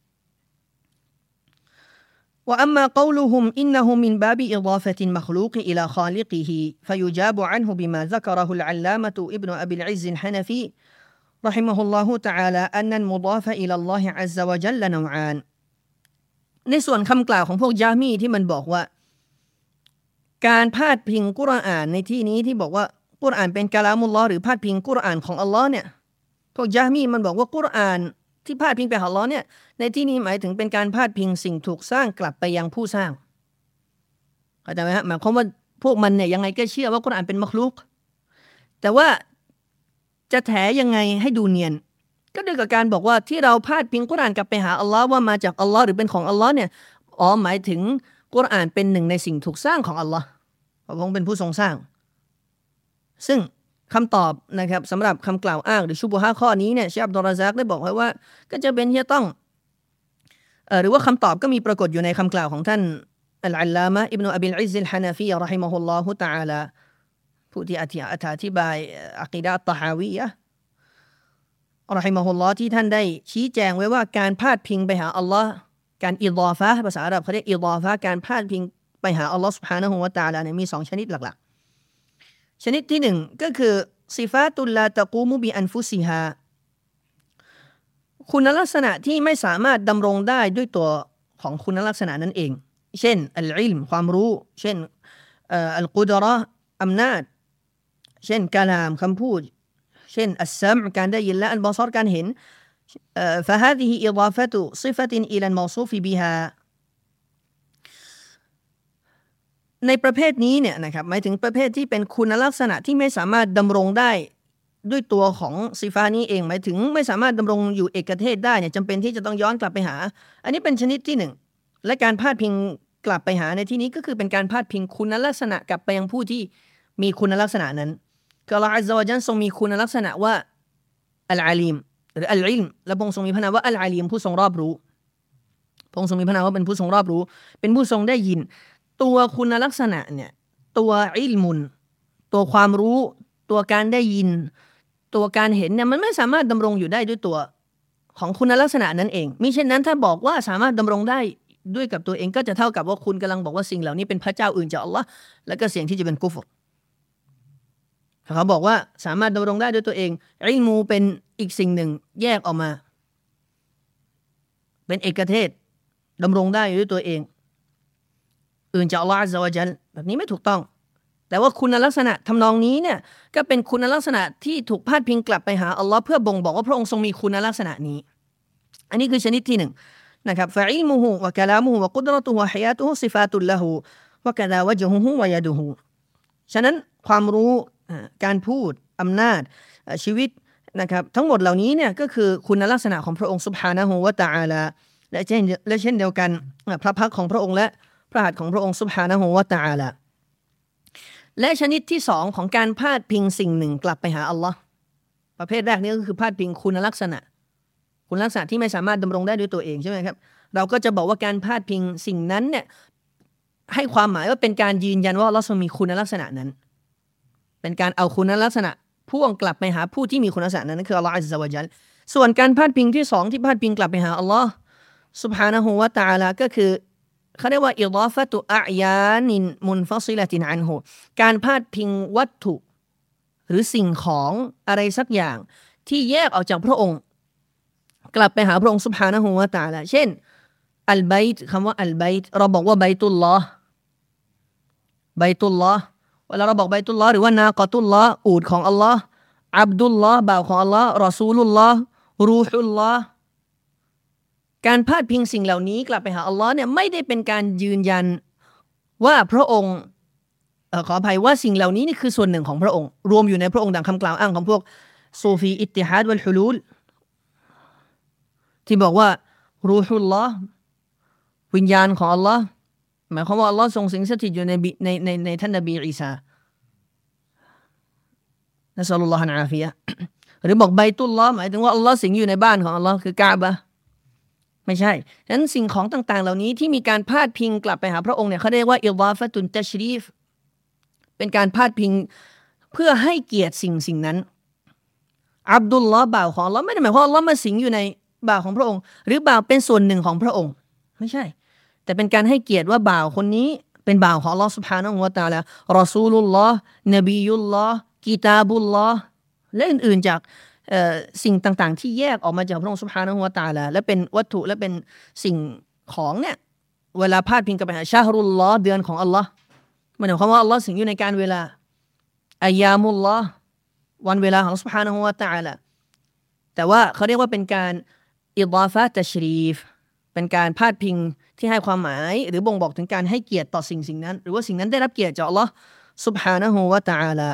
وأما قولهم إنه من باب إضافة المخلوق إلى خالقه فيجاب عنه بما ذكره العلامة ابن أبي العز الحنفي رحمه الله تعالى أن المضاف إلى الله عز وجل نوعان ในส่วนคำกล่าวของพวกญะมีที่มันบอกว่าการพาดพิงกุรอานในที่นี้ที่บอกว่ากุรอานเป็นกะลามุลลอฮ์หรือพาดพิงกุรอานของอัลลอฮ์เนี่ยพวกญะมีมันบอกว่ากุรอานที่พาดพิงไปหาอัลลอฮ์เนี่ยในที่นี้หมายถึงเป็นการพาดพิงสิ่งถูกสร้างกลับไปยังผู้สร้างเข้าใจไหมฮะหมายความว่าพวกมันเนี่ยยังไงก็เชื่อว่ากุรอานเป็นมักลุกแต่ว่าจะแถยังไงให้ดูเนียนก็ด้วยกับการบอกว่าที่เราพาดพิงกุรอานกลับไปหาอัลลอฮ์ว่ามาจากอัลลอฮ์หรือเป็นของอัลลอฮ์เนี่ยอ๋อหมายถึงกุรอานเป็นหนึ่งในสิ่งถูกสร้างของอัลลอฮ์พระองค์เป็นผู้ทรงสร้างซึ่งคำตอบนะครับสำหรับคำกล่าวอ้างหรือชุบฮะห์ข้อนี้เนี่ยเชค อับดุลรอซักได้บอกไว้ว่าก็จะเป็นที่ต้องเอ่อหรือว่าคำตอบก็มีปรากฏอยู่ในคำกล่าวของท่านอัลอัลลามะอิบนุอบิลอิซซิลฮะนาฟีเราะฮิมะฮุลลอฮุตะอาลาผู้ที่อธิบายอะกีดะฮ์ตะฮาวียะห์เราะฮิมะฮุลลอฮ์ที่ท่านได้ชี้แจงไว้ว่าการพาดพิงไปหาอัลลอฮ์การอิฎอฟะห์ภาษาอาหรับเขาเรียกอิฎอฟะห์การพาดพิงไปหาอัลลอฮ์ซุบฮานะฮูวะตะอาลาเนี่ยมีสองชนิดหลักๆชนิดที่หนึ่งก็คือซิฟาตุลลาตะกูมุบิอันฟุซิฮาคุณลักษณะที่ไม่สามารถดำรงได้ด้วยตัวของคุณลักษณะนั้นเองเช่นอัลอิลมความรู้เช่นอัลกุดเราะห์อำนาจเช่นกะลามคำพูดเช่นอัสซัมอ์การได้ยินและอัลบอศรการเห็นฟะฮาซิฮิอิฎอฟะตุซิฟะตินอิลัลมอซูฟิบิฮาในประเภทนี้เนี่ยนะครับหมายถึงประเภทที่เป็นคุณลักษณะที่ไม่สามารถดำรงได้ด้วยตัวของซิฟานี้เองหมายถึงไม่สามารถดำรงอยู่เอกเทศได้เนี่ยจำเป็นที่จะต้องย้อนกลับไปหาอันนี้เป็นชนิดที่หนึ่งและการพาดพิงกลับไปหาในที่นี้ก็คือเป็นการพาดพิงคุณลักษณะกลับไปยังผู้ที่มีคุณลักษณะนั้นคืออัลลอฮฺอัซซะวะญัลทรงมีคุณลักษณะว่าอัลอาลีมหรืออัลอิลมและพระองค์ทรงมีพระนามว่าอัลอาลีมผู้ทรงรอบรู้พระองค์ทรงมีพระนามว่าเป็นผู้ทรงรอบรู้เป็นผู้ทรงได้ยินตัวคุณลักษณะเนี่ยตัวอิลมุนตัวความรู้ตัวการได้ยินตัวการเห็นเนี่ยมันไม่สามารถดำรงอยู่ได้ด้วยตัวของคุณลักษณะนั้นเองมิเช่นนั้นถ้าบอกว่าสามารถดำรงได้ด้วยกับตัวเองก็จะเท่ากับว่าคุณกำลังบอกว่าสิ่งเหล่านี้เป็นพระเจ้าอื่นจากอัลลอฮ์แล้วก็เสี่ยงที่จะเป็นกุฟรเขาบอกว่าสามารถดำรงได้ด้วยตัวเองอิลมูเป็นอีกสิ่งหนึ่งแยกออกมาเป็นเอกเทศดำรงได้ด้วยตัวเองอื่นจากอัลลอฮฺอัซซะวะญัลแบบนี้ไม่ถูกต้องแต่ว่าคุณลักษณะทำนองนี้เนี่ยก็เป็นคุณลักษณะที่ถูกพาดพิงกลับไปหาอัลลอฮ์เพื่อบ่งบอกว่าพระองค์ทรงมีคุณลักษณะนี้อันนี้คือชนิดที่หนึ่งนะครับฟะอิลมุฮุวะกะลามุฮุวะกุดเราะตุฮุวะฮิยาตุฮุซิฟาตุลละฮูวะกะซาวะจฮุฮุวะยะดุฮุฉะนั้นความรู้การพูดอำนาจชีวิตนะครับทั้งหมดเหล่านี้เนี่ยก็คือคุณลักษณะของพระองค์ซุบฮานะฮูวะตะอาลาและเช่นและเช่นเดียวกันพระพักของพระองค์และพระหัตถ์ของพระองค์ซุบฮานะฮูวะตะอาลาและชนิดที่สองของการพาดพิงสิ่งหนึ่งกลับไปหาอัลลอฮ์ประเภทแรกนี้ก็คือพาดพิงคุณลักษณะคุณลักษณะที่ไม่สามารถดำรงได้ด้วยตัวเองใช่ไหมครับเราก็จะบอกว่าการพาดพิงสิ่งนั้นเนี่ยให้ความหมายว่าเป็นการยืนยันว่าอัลลอฮ์ทรงมีคุณลักษณะนั้นเป็นการเอาคุณลักษณะพ่วงกลับไปหาผู้ที่มีคุณลักษณะนั้นคืออัลลอฮ์อัซซะวะญัลส่วนการพาดพิงที่สองที่พาดพิงกลับไปหาอัลลอฮ์ซุบฮานะฮูวะตะอาลาก็คือเขาเรียกว่าอิฎอฟะตุอะยานินมุนฟัซิละตินอันฮุการพาดพิงวัตถุหรือสิ่งของอะไรสักอย่างที่แยกออกจากพระองค์กลับไปหาพระองค์ซุบฮานะฮูวะตะอาลาเช่นอัลบัยต์คำว่าอัลบัยต์เราบอกว่าบัยตุลลอฮ์บัยตุลลอฮ์เวลาเราบอกบัยตุลลอฮ์หรือว่านาक़ะตุลลอฮ์อูฐของอัลลอฮ์อับดุลลอฮ์บ่าวของอัลลอฮ์รอซูลุลลอฮ์รูฮุลลอฮ์การพาดพิงสิ่งเหล่านี้กลับไปหาอัลลอฮ์เนี่ยไม่ได้เป็นการยืนยันว่าพระองค์เอ่อขออภัยว่าสิ่งเหล่านี้นี่คือส่วนหนึ่งของพระองค์รวมอยู่ในพระองค์ดังคำกล่าวอ้างของพวกซูฟีอิตติฮาดวัลฮุลูลที่บอกว่ารูฮุลลอฮ์วิญญาณของอัลลอฮ์หมายความว่าอัลลอฮ์ทรงสิงสถิตอยู่ในในในในท่านนบีอีสานะซัลลัลลอฮุอะลัยฮิวะซัลลัมหรือบอกไบตุลลอฮ์หมายถึงว่าอัลลอฮ์สิงอยู่ในบ้านของอัลลอฮ์คือกะอ์บะห์ไม่ใช่ฉะนั้นสิ่งของต่างๆเหล่านี้ที่มีการพาดพิงกลับไปหาพระองค์เนี่ยเขาเรียกว่าอิฎาฟะตุนตัชรีฟเป็นการพาดพิงเพื่อให้เกียรติสิ่งสิ่งนั้นอับดุลลอฮ์บ่าวของอัลลอฮ์ไม่ได้หมายความว่าอัลลอฮ์มาสิงอยู่ในบ่าวของพระองค์หรือบ่าวเป็นส่วนหนึ่งของพระองค์ไม่ใช่แต่เป็นการให้เกียรติว่าบ่าวคนนี้เป็นบ่าวของอัลลอฮ์ซุบฮานะฮูวะตะอาลารอซูลุลลอฮ์นบียุลลอฮ์กิตาบุลลอฮ์และอื่นๆจากสิ่งต่างๆที่แยกออกมาจากพระองค์ซุบฮานะฮูวะตะอาลาและเป็นวัตถุและเป็นสิ่งของเนี่ยเวลาพาดพิงกับไปหาชะฮรุลลอฮ์เดือนของอัลลอฮ์มันหมายความว่าอัลลอฮ์สิงอยู่ในการเวลาอายามุลลอฮ์วันเวลาของซุบฮานะฮูวะตะอาลาแต่ว่าเขาเรียกว่าเป็นการอิฎาฟะตัชรีฟเป็นการพาดพิงที่ให้ความหมายหรือบ่งบอกถึงการให้เกียรติต่อสิ่งสิ่งนั้นหรือว่าสิ่งนั้นได้รับเกียรติจากอัลลอฮ์ซุบฮานะฮูวะตะอาลา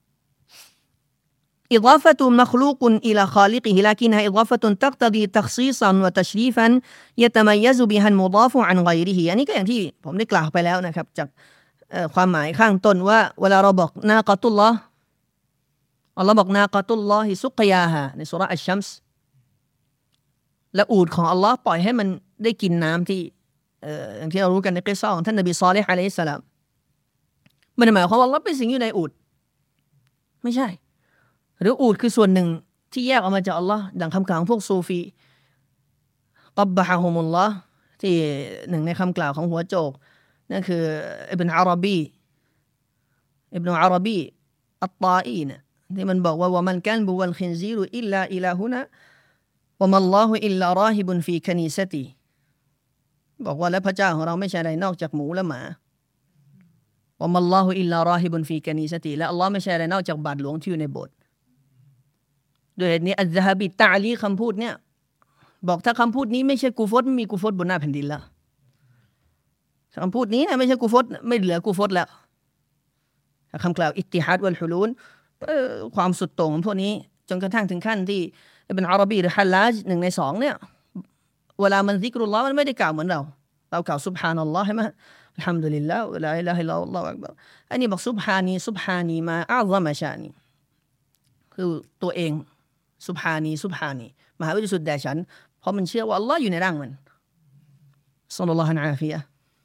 إضافة مخلوق إلى خالقه لكنها إضافة تقتضي تخصيصا وتشريفا يتميز بها المضاف عن غيره อันนี้ก็อย่างที่ผมได้กล่าวไปแล้วนะครับจากความหมายข้างต้นว่าเวลาเราบอกนากะตุลลอฮ์อัลลอฮ์บอกนากะตุลลอฮิซุกยาฮาในซูเราะห์อัชชัมส์และอูฐของอัลลอฮ์ปล่อยให้มันได้กินน้ำที่เอ่ออย่างที่เรารู้กันในกิสซาของท่านนบีศอลิฮ์อะลัยฮิสสลามมันหมายความว่าอัลลอฮ์เป็นสิ่งอยู่ในอูฐไม่ใช่หรืออูฐคือส่วนหนึ่งที่แยกออกมาจากอัลลอฮ์ดังคำกล่าวของพวกซูฟีกับบะฮะฮุมุลลอฮ์ที่หนึ่งในคำกล่าวของหัวโจกนั่นคืออิบนุอาราบีอิบนุอาราบีอัตตาอีนะที่มันบอกว่าวะมันกันบุวัลคินซีรุอิลลาอิลาฮุนะวะมัลลอฮุอิลลาราฮิบุนฟีคานีซะติบอกว่าและพระเจ้าของเราไม่ใช่อะไรนอกจากหมูและหมาวะมัลลอฮุอิลลาราฮิบุนฟีคานีซะติและอัลลอฮ์ไม่ใช่อะไรนอกจากบาทหลวงที่อยู่ในโบสถ์ด้วยเหตุนี้อัลซะฮะบีตะอลีคำพูดเนี่ยบอกถ้าคำพูดนี้ไม่ใช่กูฟรไม่มีกูฟรบนหน้าแผ่นดินแล้วคำพูดนี้นะไม่ใช่กูฟรไม่เหลือกูฟรแล้วคำกล่าวอิตติฮัดวัลฮุลูลความสุดโต่งของพวกนี้จนกระทั่งถึงขั้นที่อิบนุอาราบีหรือฮัลลาจหนึ่งในสองเนี่ยเวลามันซิกรุลลอฮ์มันไม่ได้กล่าวเหมือนเราเรากล่าวซุบฮานัลลอฮ์ใช่ไหมอัลฮัมดุลิลลาฮ์ลาอิลาฮะอิลลัลลอฮุอักบัรอันนี้บอกซุบฮานีซุบฮานีมาอัลซะมะชานีคือตัวเองซุบฮานีซุบฮานีมหาวิสุทธิ์แด่ฉันเพราะมันเชื่อว่าอัลลอฮ์อยู่ในร่างมันศ็อลลัลลอฮุอะลัยฮิวะซัลลัม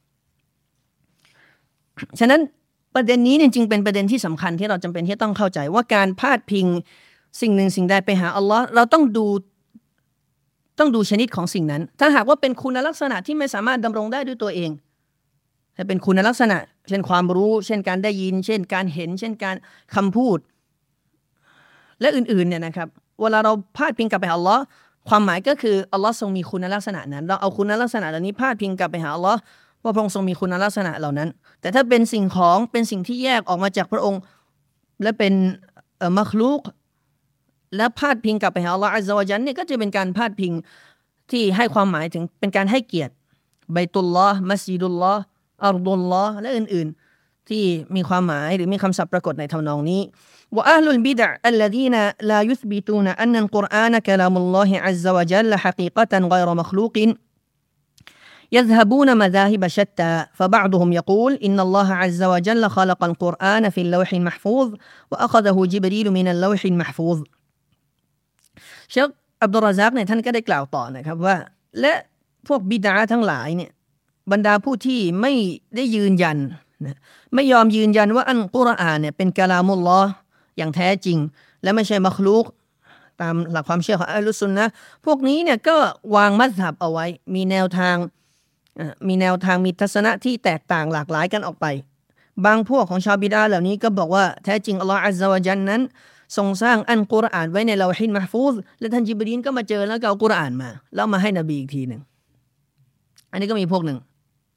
ฉะนั้นประเด็นนี้เนี่ยจริงเป็นประเด็นที่สำคัญที่เราจำเป็นที่ต้องเข้าใจว่าการพาดพิงสิ่งหนึ่งสิ่งใดไปหาอัลลอฮ์เราต้องดูต้องดูชนิดของสิ่งนั้นถ้าหากว่าเป็นคุณลักษณะที่ไม่สามารถดำรงได้ด้วยตัวเองถ้าเป็นคุณลักษณะเช่นความรู้เช่นการได้ยินเช่นการเห็นเช่นการคำพูดและอื่นๆเนี่ยนะครับเวลาเราพาดพิงกลับไปหาอัลลอฮ์ความหมายก็คืออัลลอฮ์ทรงมีคุณลักษณะนั้นเราเอาคุณลักษณะเหล่านี้พาดพิงกลับไปหาอัลลอฮ์ว่าพระองค์ทรงมีคุณลักษณะเหล่านั้นแต่ถ้าเป็นสิ่งของเป็นสิ่งที่แยกออกมาจากพระองค์และเป็นเอ่อมัคลูกและพาดพิงกลับไปหาอัลลอฮ์อัซซะวะญัลเนี่ยก็จะเป็นการพาดพิงที่ให้ความหมายถึงเป็นการให้เกียรติบัยตุลลอฮ์มัสยิดุลลอฮ์อัรฎุลลอฮ์และอื่นๆที่มีความหมายหรือมีคำศัพท์ปรากฏในทำนองนี้وأهل البدع الذين لا يثبتون أن القرآن كلام الله عز وجل حقيقة غير مخلوق يذهبون مذاهب شتى فبعضهم يقول إن الله عز وجل خلق القرآن في اللوح المحفوظ وأخذه جبريل من اللوح المحفوظ เชคอับดุลรอซากเนี่ยท่านก็ได้กล่าวต่อนะครับว่าและพวกบิดอะห์ทั้งหลายเนี่ยบรรดาผู้ที่ไม่ได้ยืนยันนะไม่ยอมยืนยันว่าอัลกุรอานเนี่ยเป็นกะลามุลลอฮ์อย่างแท้จริงและไม่ใช่มัคลูกตามหลักความเชื่อของอัลลุซุนนะห์พวกนี้เนี่ยก็วางมัซฮับเอาไว้มีแนวทางมีแนวทางมีทัศนะที่แตกต่างหลากหลายกันออกไปบางพวกของชาวบิดอะห์เหล่านี้ก็บอกว่าแท้จริงอัลลอฮ์อัซซะวะญัลนั้นทรงสร้างอัลกุรอานไว้ในลอฮิลมะห์ฟูซและท่านจิบรีลก็มาเจอแล้วก็เอากุรอานมาแล้วมาให้นบีอีกทีนึงอันนี้ก็มีพวกหนึ่ง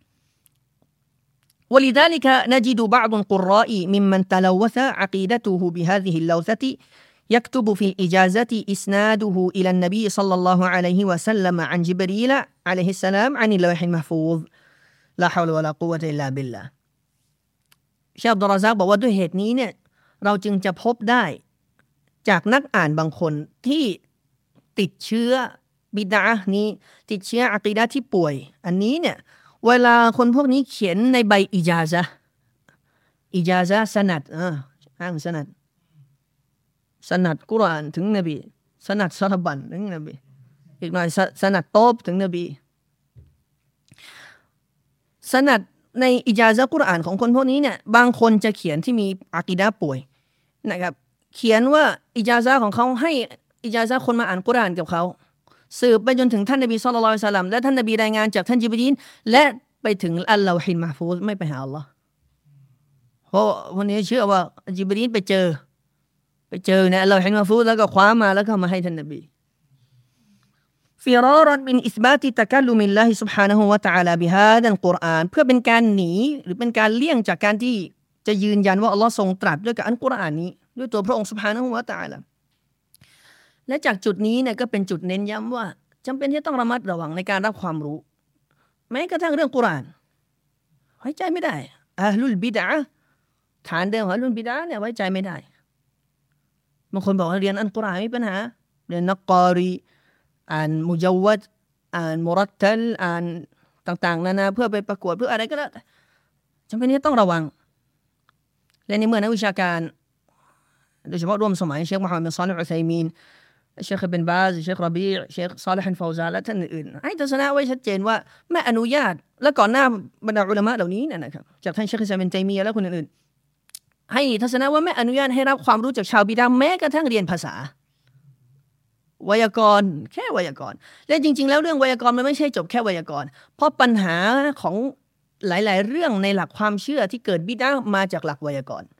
ولذلك نجد بعض القراء ممن تلوث عقيدته بهذه اللوثة يكتب في الإجازة إسناده إلى النبي صلى الله عليه وسلم عن جبريل عليه السلام عن اللوح المحفوظ لا حول ولا قوة إلا بالله เชคอับดุลรอซากบอกว่าด้วยเหตุนี้เนี่ยเราจึงจะพบได้จากนักอ่านบางคนที่ติดเชื้อบิดานี้ติดเชื้ออะกีดะห์ที่ป่วยอันนี้เนี่ยเวลาคนพวกนี้เขียนในใบอิจาซะห์อิจาซะห์สนัดอ่าอ้างสนัดสนัดกุรอานถึงนบีสนัดซอฮาบะห์ถึงนบีอีกหน่อยสนัดโตบถึงนบีสนัดในอิจาซะห์กุรอานของคนพวกนี้เนี่ยบางคนจะเขียนที่มีอะกีดะห์ป่วยนะครับเขียนว่าอิจาซะห์ของเขาให้อิจาซะห์คนมาอ่านกุรอานกับเขาสืบไปจนถึงท่านนบีศ็อลลัลลอฮุอะลัยฮิวะซัลลัมและท่านนบีรายงานจากท่านญิบรีลและไปถึงอัลลอฮิลมะห์ฟูซไม่ไปหาอัลลอฮ์เพราะวันนี้เชื่อว่าญิบรีลไปเจอไปเจอในอัลลอฮิลมะห์ฟูซแล้วก็คว้ามาแล้วก็มาให้ท่านนบีฟิรารมินอิสบาติตะกัลลุมิลลาฮิซุบฮานะฮูวะตะอาลาบิฮาดัลกุรอานเพื่อเป็นการหนีหรือเป็นการเลี่ยงจากการที่จะยืนยันว่าอัลลอฮ์ทรงตรัสด้วยกับอัลกุรอานนี้ด้วยตัวพระองค์ซุบฮานะฮูวะตะอาลาและจากจุดนี้เนี่ยก็เป็นจุดเน้นย้ำว่าจำเป็นที่ต้องระมัดระวังในการรับความรู้แม้กระทั่งเรื่องกุรอานไว้ใจไม่ได้อะห์ลุลบิดอะห์ฐานเดิมของอะห์ลุลบิดอะห์เนี่ยไว้ใจไม่ได้บางคนบอกว่าเรียนอัลกุรอานไม่มีปัญหาเรียนนักกอรีอ่านมุจวัดอ่านมุรัตตัลอ่านต่างๆนานาเพื่อไปประกวดเพื่ออะไรก็แล้วจำเป็นที่ต้องระวังและในเมื่อนักวิชาการโดยเฉพาะร่วมสมัยเชคมุฮัมมัดบินศอลิห์อัลอุซัยมีนเชคบินบาซเชครบีเชคซอลิห์อัลฟาวซานและท่านอื่นๆให้ทัศนะไว้ชัดเจนว่าไม่อนุญาตและก่อนหน้าบรรดาอุลามะเหล่านี้นะครับจากท่านเชคอิสลามอิบนุตัยมียะห์และคนอื่นๆให้ทัศนะว่าไม่อนุญาตให้รับความรู้จากชาวบิดอะห์แม้กระทั่งเรียนภาษาไวยากรณ์แค่ไวยากรณ์และจริงๆแล้วเรื่องไวยากรณ์มันไม่ใช่จบแค่ไวยากรณ์เพราะปัญหาของหลายๆเรื่องในหลักความเชื่อที่เกิดบิดอะห์มาจากหลักไวยากรณ์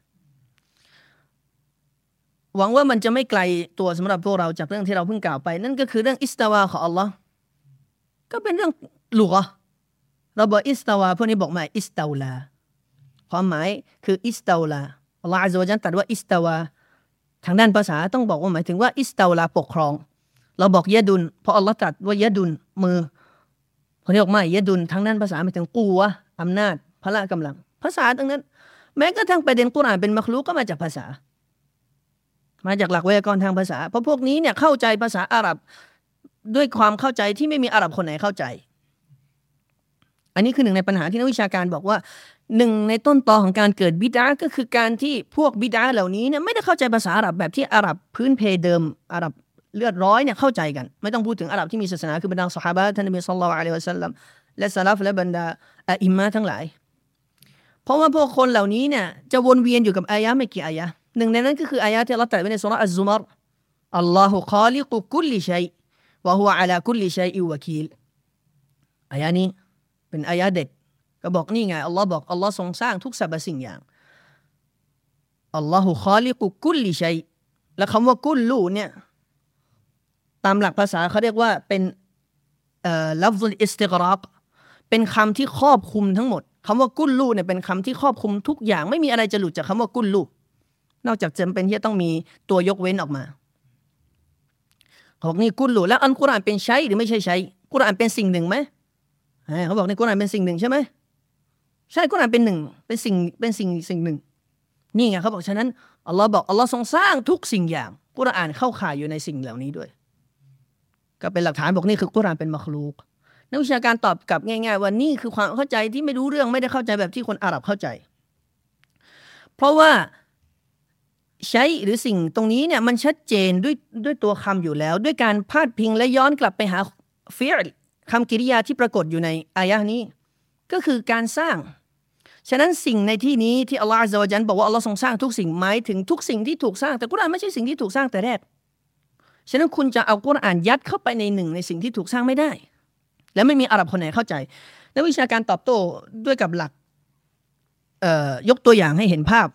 หวังว่ามันจะไม่ไกลตัวสำหรับพวกเราจากเรื่องที่เราเพิ่งกล่าวไปนั่นก็คือเรื่องอิสตาวาของอัลลอฮ์ก็เป็นเรื่องลุกะห์เราบอกอิสตาวาพวกนี้บอกมาอิสตาวลาความหมายคืออิสตาวลาอัลลอฮ์อัซวะญัลตรัสว่าอิสตาวาทางด้านภาษาต้องบอกว่าหมายถึงว่าอิสตาวลาปกครองเราบอกยะดุนเพราะอัลลอฮ์ตรัสว่ายะดุนมือพวกนี้บอกไม่ยะดุนทางด้านภาษาหมายถึงกูวะอำนาจพละกำลังภาษาตรงนั้นแม้กระทั่งประเด็นกุรอานเป็นมักลุกก็มาจากภาษามาจากหลักไวยากรณ์ทางภาษาเพราะพวกนี้เนี่ยเข้าใจภาษาอาหรับด้วยความเข้าใจที่ไม่มีอาหรับคนไหนเข้าใจอันนี้คือหนึ่งในปัญหาที่นักวิชาการบอกว่าหนึ่งในต้นตอของการเกิดบิดอะห์ก็คือการที่พวกบิดอะห์เหล่านี้เนี่ยไม่ได้เข้าใจภาษาอาหรับแบบที่อาหรับพื้นเพเดิมอาหรับเลือดร้อยเนี่ยเข้าใจกันไม่ต้องพูดถึงอาหรับที่มีศาสนาคือบรรดาซอฮาบะห์ท่านนบีศ็อลลัลลอฮุอะลัยฮิวะซัลลัมและซะลัฟและบรรดาอะอิมมะห์ทั้งหลายเพราะว่าพวกคนเหล่านี้เนี่ยจะวนเวียนอยู่กับอายะห์ไม่กี่อายะห์หนึ่งในนั้นก็คืออายะห์ที่อัลเลาะห์ตรัสไว้ในซูเราะห์อัซซุมัรอัลลอฮุคอลิกุกุลลิชัยวะฮุวะอะลากุลลิชัยอินวะกีลอายะห์นี้เป็นอายะห์เด็ดก็บอกนี่ไงอัลลอฮ์บอกอัลลอฮ์ทรงสร้างทุกสรรพสิ่งอย่างอัลลอฮุคอลิกุกุลลิชัยและคำว่ากุลลูเนี่ยตามหลักภาษาเขาเรียกว่าเป็นเอ่อลัฟซุลอิสติกรากเป็นคำที่ครอบคลุมทั้งหมดคำว่ากุลลูเนี่ยเป็นคำที่ครอบคลุมทุกอย่างไม่มีอะไรจะหลุดจากคำว่ากุลลูนอกจากจำเป็นที่จะต้องมีตัวยกเว้นออกมาเขาบอกนี่กุลลูแล้วอัลกุรอานเป็นใช้หรือไม่ใช่ใช้กุรอานเป็นสิ่งหนึ่งไหมเขาบอกในกุรอานเป็นสิ่งหนึ่งใช่ไหมใช่กุรอานเป็นหนึ่งเป็นสิ่งเป็นสิ่งสิ่งหนึ่งนี่ไงเขาบอกฉะนั้นอัลลอฮ์บอกอัลลอฮ์ทรงสร้างทุกสิ่งอย่างกุรอานเข้าข่ายอยู่ในสิ่งเหล่านี้ด้วยก็เป็นหลักฐานบอกนี่คือกุรอานเป็นมักลุกนักวิชาการตอบกลับง่ายๆว่านี่คือความเข้าใจที่ไม่รู้เรื่องไม่ได้เข้าใจแบบที่คนอาหรับเข้าใจเพราะว่าใช้หรือสิ่งตรงนี้เนี่ยมันชัดเจนด้วยด้วยตัวคำอยู่แล้วด้วยการพาดพิงและย้อนกลับไปหาฟิอลคำกริยาที่ปรากฏอยู่ในอายะห์นี้ก็คือการสร้างฉะนั้นสิ่งในที่นี้ที่อัลลอฮฺอัซซะวะญัลบอกว่าอัลลอฮ์ทรงสร้างทุกสิ่งหมายถึงทุกสิ่งที่ถูกสร้างแต่กุรอานไม่ใช่สิ่งที่ถูกสร้างแต่แรกฉะนั้นคุณจะเอากุรอานยัดเข้าไปในหนึ่งในสิ่งที่ถูกสร้างไม่ได้และไม่มีอาหรับคนไหนเข้าใจนักวิชาการตอบโต้ด้วยกับหลักเอ่อยกตัวอย่างให้เห็นภาพ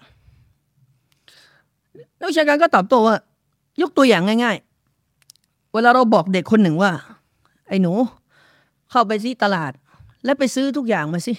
นักวิชาการก็ตอบโต้ว่ายกตัวอย่างง่ายๆเวลาเราบอกเด็กคนหนึ่งว่าไอ้หนูเข้าไปที่ตลาดและไปซื้อทุกอย่างมาสิ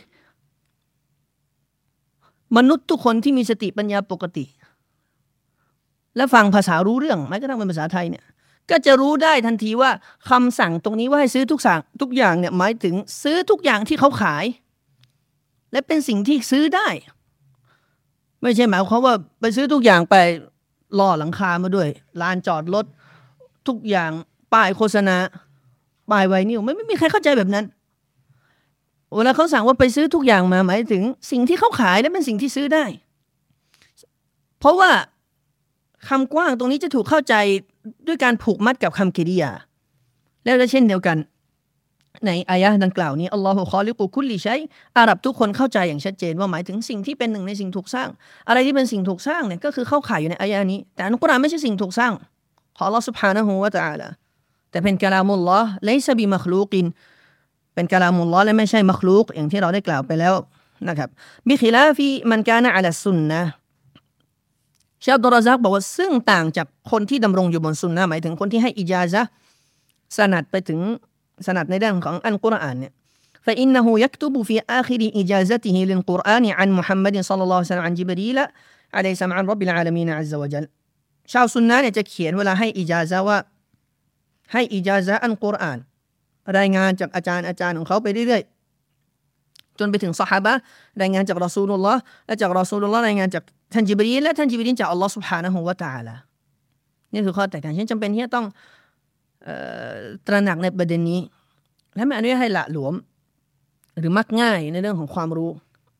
มนุษย์ทุกคนที่มีสติปัญญาปกติและฟังภาษารู้เรื่องแม้กระทั่งเป็นภาษาไทยเนี่ยก็จะรู้ได้ทันทีว่าคำสั่งตรงนี้ว่าให้ซื้อทุกสั่งทุกอย่างเนี่ยหมายถึงซื้อทุกอย่างที่เขาขายและเป็นสิ่งที่ซื้อได้ไม่ใช่หมายความว่าไปซื้อทุกอย่างไปล่อหลังคามาด้วยลานจอดรถทุกอย่างป้ายโฆษณาปลายไวนิวไม่ไม่มีใครเข้าใจแบบนั้นเวลาเขาสั่งว่าไปซื้อทุกอย่างมาหมายถึงสิ่งที่เขาขายนั้นเป็นสิ่งที่ซื้อได้เพราะว่าคำกว้างตรงนี้จะถูกเข้าใจด้วยการผูกมัดกับคำกิริยาแล้วเช่นเดียวกันในอายะห์ดังกล่าวนี้อัลลอฮุคอลิกุคุลลิชัยอาหรับทุกคนเข้าใจอย่างชัดเจนว่าหมายถึงสิ่งที่เป็นหนึ่งในสิ่งถูกสร้างอะไรที่เป็นสิ่งถูกสร้างเนี่ยก็คือเข้าข่ายอยู่ในอายะห์นี้แต่อัลกุรอานไม่ใช่สิ่งถูกสร้างของอัลลอฮฺ سبحانه และ تعالى แต่เป็นกะลามุลลอฮ์ไลซะบิมัคลูกินเป็นกะลามุลลอฮ์และไม่ใช่มัคลูกอย่างที่เราได้กล่าวไปแล้วนะครับบิคิลาฟิมันกานะอะลัสซุนนะห์ชาอับดุลรอซักบอกว่าซึ่งต่างจากคนที่ดำรงอยู่บนซุนนะห์หมายถึงคนที่ให้อิจาซะห์สนัดไปถึงสนัดในด้านของอัลกุรอานเนี่ย فإنه يكتب في آخر إجازته للقرآن عن محمد صلى الله عليه وسلم عن جبريل عليه السلام عن رب العالمين عز وجل ชาวซุนนะห์เนี่ยจะเขียนเวลาให้อิจาซะห์ว่าให้อิจาซะห์อัลกุรอานรายงานจากอาจารย์อาจารย์ของเขาไปเรื่อยๆจนไปถึงซอฮาบะห์รายงานจากรอซูลุลลอฮ์และจากรอซูลุลลอฮ์รายงานจากท่านจิบรีลและท่านจิบรีลจากอัลลอฮ์ سبحانه และ تعالى นี่คือข้อแตกต่างฉะนั้นจำเป็นที่จะต้องตระหนักในประเด็นนี้และไม่อนุญาตให้ละหลวมหรือมักง่ายในเรื่องของความรู้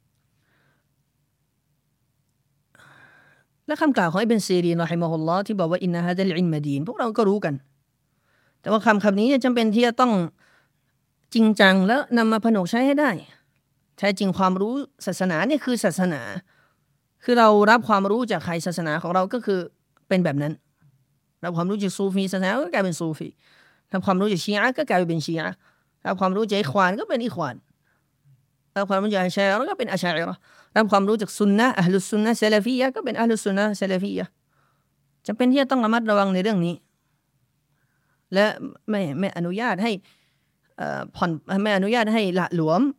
และคำกล่าวของอิบนุซีรีนรอฮิมะฮุลลอฮ์ที่บอกว่าอินนะฮาซัลอิลมะดีนพวกเราก็รู้กันแต่ว่าคำคำนี้จำเป็นที่จะต้องจริงจังแล้วนำมาผนวกใช้ให้ได้แท้จริงความรู้ศาสนาเนี่ยคือศาสนาคือเรารับความรู้จากใครศาสนาของเราก็คือเป็นแบบนั้นรับความรู้จากซูฟีศาสนาก็กลายเป็นซูฟีรับความรู้จากชีอะห์ก็กลายเป็นชีอะห์รับความรู้จากอิควานก็เป็นอิควานรับความรู้จากอัชอะอิเราะห์ก็เป็นอัชอะอิเราะห์รับความรู้จากซุนนะห์อะห์ลุสซุนนะห์ซะลาฟียะห์ก็เป็นอะห์ลุสซุนนะห์ซะลาฟียะห์จำเป็นที่จะต้องระมัดระวังในเรื่องนี้และไม่ไม่อนุญาตให้เอ่อผ่อนไม่อนุญาตให้ละหลวม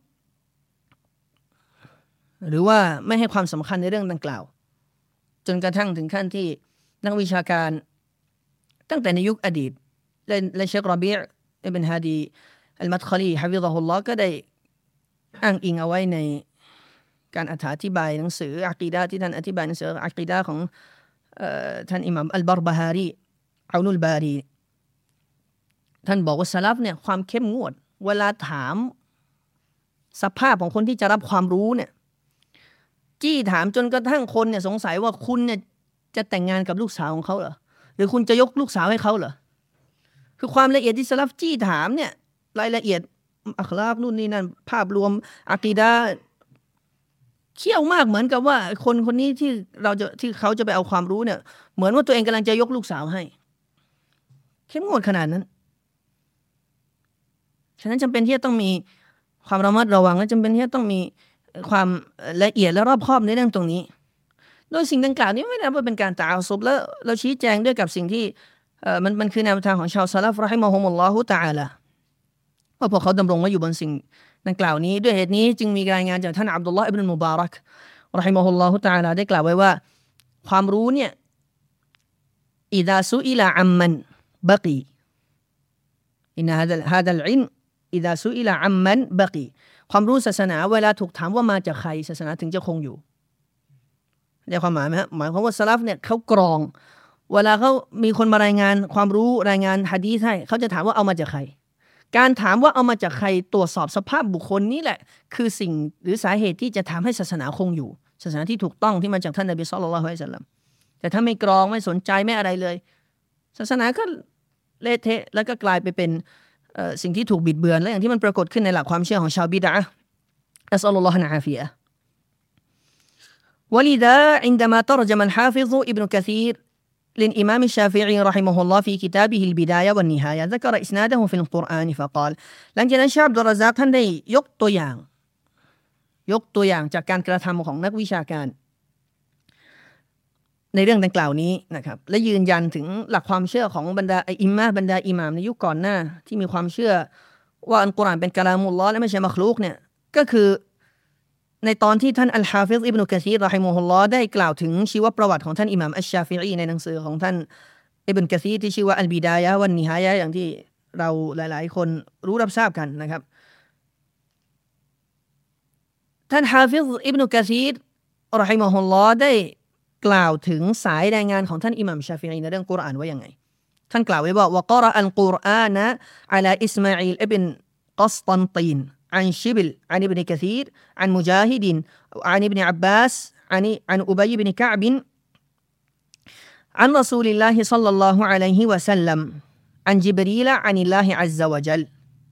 หรือว่าไม่ให้ความสำคัญในเรื่องดังกล่าวจนกระทั่งถึงขั้นที่นักวิชาการตั้งแต่ในยุคอดีตและเชครอบีอ์อิบนุฮาดีอัลมัดคอลีฮะฟิซะฮุลลอฮ์ก็ได้อ้างอิงเอาไว้ในการอธิบายหนังสืออะกีดะห์ที่ท่านอธิบายหนังสืออะกีดะห์ของเอ่อท่านอิหม่ามอัลบาร์บะฮารีเอานุลบารีท่านบอกว่าสลัฟเนี่ยความเข้มงวดเวลาถามสภาพของคนที่จะรับความรู้เนี่ยจี้ถามจนกระทั่งคนเนี่ยสงสัยว่าคุณเนี่ยจะแต่งงานกับลูกสาวของเขาเหรอหรือคุณจะยกลูกสาวให้เขาเหรอคือความละเอียดที่สลัฟจี้ถามเนี่ยรายละเอียดอัคลากนู่นนี่นั่นภาพรวมอะกีดะห์เขี้ยวมากเหมือนกับว่าคนคนนี้ที่เราจะที่เขาจะไปเอาความรู้เนี่ยเหมือนว่าตัวเองกำลังจะยกลูกสาวให้เข้มงวดขนาดนั้นฉะนั้นจำเป็นที่จะต้องมีความระมัดระวังและจำเป็นที่จะต้องมีความละเอียดและรอบคอบในเรื่องตรงนี้โดยสิ่งดังกล่าวนี้ไม่ได้ว่าเป็นการตะอัสซุบแล้วเราชี้แจงด้วยกับสิ่งที่เอ่อมันมันคือแนวทางของชาวซะลัฟเราะฮิมะฮุมุลลอฮุตะอาลาว่าพวกเขาดำรงไว้อยู่บนสิ่งดังกล่าวนี้ด้วยเหตุนี้จึงมีรายงานจากท่านอับดุลลอฮ์อิบนุมุบารักเราะฮิมะฮุลลอฮุตะอาลาได้กล่าวไว้ว่าความรู้เนี่ยอิซาซุอิลาอัมมันบะกีอินนะฮาซาฮาซัลอิลมอิซาซุอิลาอัมมันบะกีความรู้ศาสนาเวลาถูกถามว่ามาจากใครศาสนาถึงจะคงอยู่ได้ความหมายไหมฮะหมายความว่าซะลัฟเนี่ยเขากรองเวลาเขามีคนมารายงานความรู้รายงานหะดีษให้เขาจะถามว่าเอามาจากใครการถามว่าเอามาจากใครตรวจสอบสภาพบุคคลนี่แหละคือสิ่งหรือสาเหตุที่จะทำให้ศาสนาคงอยู่ศาสนาที่ถูกต้องที่มาจากท่านนบีศ็อลลัลลอฮุอะลัยฮิวะซัลลัมแต่ถ้าไม่กรองไม่สนใจไม่อะไรเลยศาสนาก็เละเทะแล้วก็กลายไปเป็นสิ่งที่ถูกบิดเบือนและอย่างที่มันปรากฏขึ้นในหลักความเชื่อของชาวบิดอะห์อัสอัลลอฮุอะอาฟิยะห์ولذا عندما ترجم الحافظ ابن كثير للإمام الشافعي رحمه الله في كتابه البداية والنهاية ذكر إسناده في القرآن فقال หลังจากนั้นชาอับดุลรอซักท่านได้ยกตัวอย่างยกตัวอย่างจากการกระทำของนักวิชาการในเรื่องดังกล่าวนี้นะครับและยืนยันถึงหลักความเชื่อของบรรดาอิมามะบรรดาอิหม่ามในยุคก่อนหน้าที่มีความเชื่อว่าอัลกุรอานเป็นกะลามุลลอฮ์และไม่ใช่มักลุกเนี่ยก็คือในตอนที่ท่านอัลฮาฟิซอิบนุกะซีรเราะฮิมะฮุลลอฮ์ได้กล่าวถึงชีวประวัติของท่านอิหม่ามอัชชาฟิอีในหนังสือของท่านอิบนุกะซีรที่ชื่อว่าอัลบิดายะฮ์วันนิฮายะฮ์อย่างที่เราหลายๆคนรู้รับทราบกันนะครับท่านฮาฟิซอิบนุกะซีรเราะฮิมะฮุลลอฮ์ได้กล่าวถึงสายรายงานของท่านอิหม่ามชาฟิอีในเรื่องกุรอานว่ายังไงท่านกล่าวไว้ว่าวะกอรออัลกุรอานะอะลาอิสมาอีลอิบนกัสตันตีนعن شبل عن ابن كثير عن مجاهد عن ابن عباس عن عن أبي بن كعب عن رسول الله صلى الله عليه وسلم عن جبريل عن الله عز وجل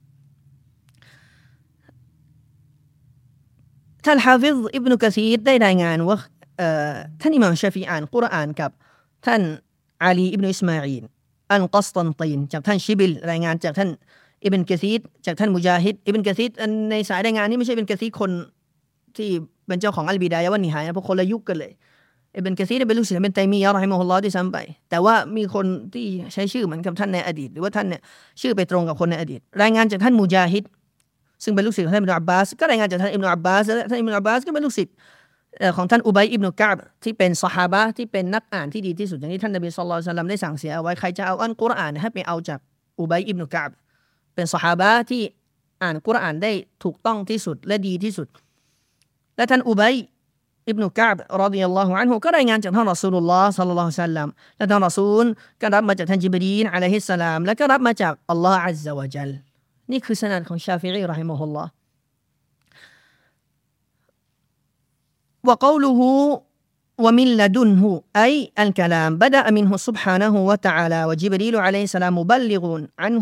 ท่านฮาฟิซอิบนุกะซีรได้รายงานว่าท่านอิหม่ามชาฟิอีอ่านกุรอานกับท่านอาลีอิบนุอิสมาอีลอันกัสตันตีนจากท่านชิบิลรายงานจากท่านอิบนุกะซีรจากท่านมุจาฮิดอิบนุกะซีรในสายรายงานนี้ไม่ใช่เป็นกะซีรคนที่เป็นเจ้าของอัลบิดายะฮ์วันนิฮายะห์เพราะคนละยุคกันเลยอิบนุกะซีรเป็นลูกศิษย์เป็นตัยมียะห์เราะฮิมะฮุลลอฮ์ด้วยซ้ำไปแต่ว่ามีคนที่ใช้ชื่อเหมือนกับท่านในอดีตหรือว่าท่านเนี่ยชื่อไปตรงกับคนในอดีตรายงานจากท่านมุจาฮิดซึ่งเป็นลูกศิษย์ของท่านอิบนุอับบาสก็รายงานจากท่านอิบนุอับบาสและท่านอิบนุอับบาสก็เป็นลูกศิษย์ของท่านอุบัยอิบนุกะบที่เป็นซอฮาบะห์ที่เป็นนักอ่านที่ดีที่สุดอย่างที่ท่านนบีศ็อลลัลลอฮุอะลัยฮิวะซัลลัมได้สั่งเสียเอาไว้ใครจะเอาอัลกุรอานให้ไปเอาจากอุบัยอิบนุกะบเป็นซอฮาบะห์ที่อ่านกุรอานได้ถูกต้องที่สุดและดีที่สุดและท่านอุบัยอิบนุกะบรอฎิยัลลอฮุอันฮุก็รายงานจากท่านรอซูลุลลอฮ์ศ็อลลัลลอฮุอะลัยฮิวะซัลลัมและท่านรอซูลก็รับมาจากท่านญิบรีลอะลัยฮิสสลามและก็รับมาจากอัลลอฮ์อัซซะวะญัลนี่คือสนัดของชาฟิอีเราะฮิมะฮุลลอฮ์وقوله ومن لدنه أي الكلام بدأ منه سبحانه وتعالى وجبريل عليه السلام مبلغ عنه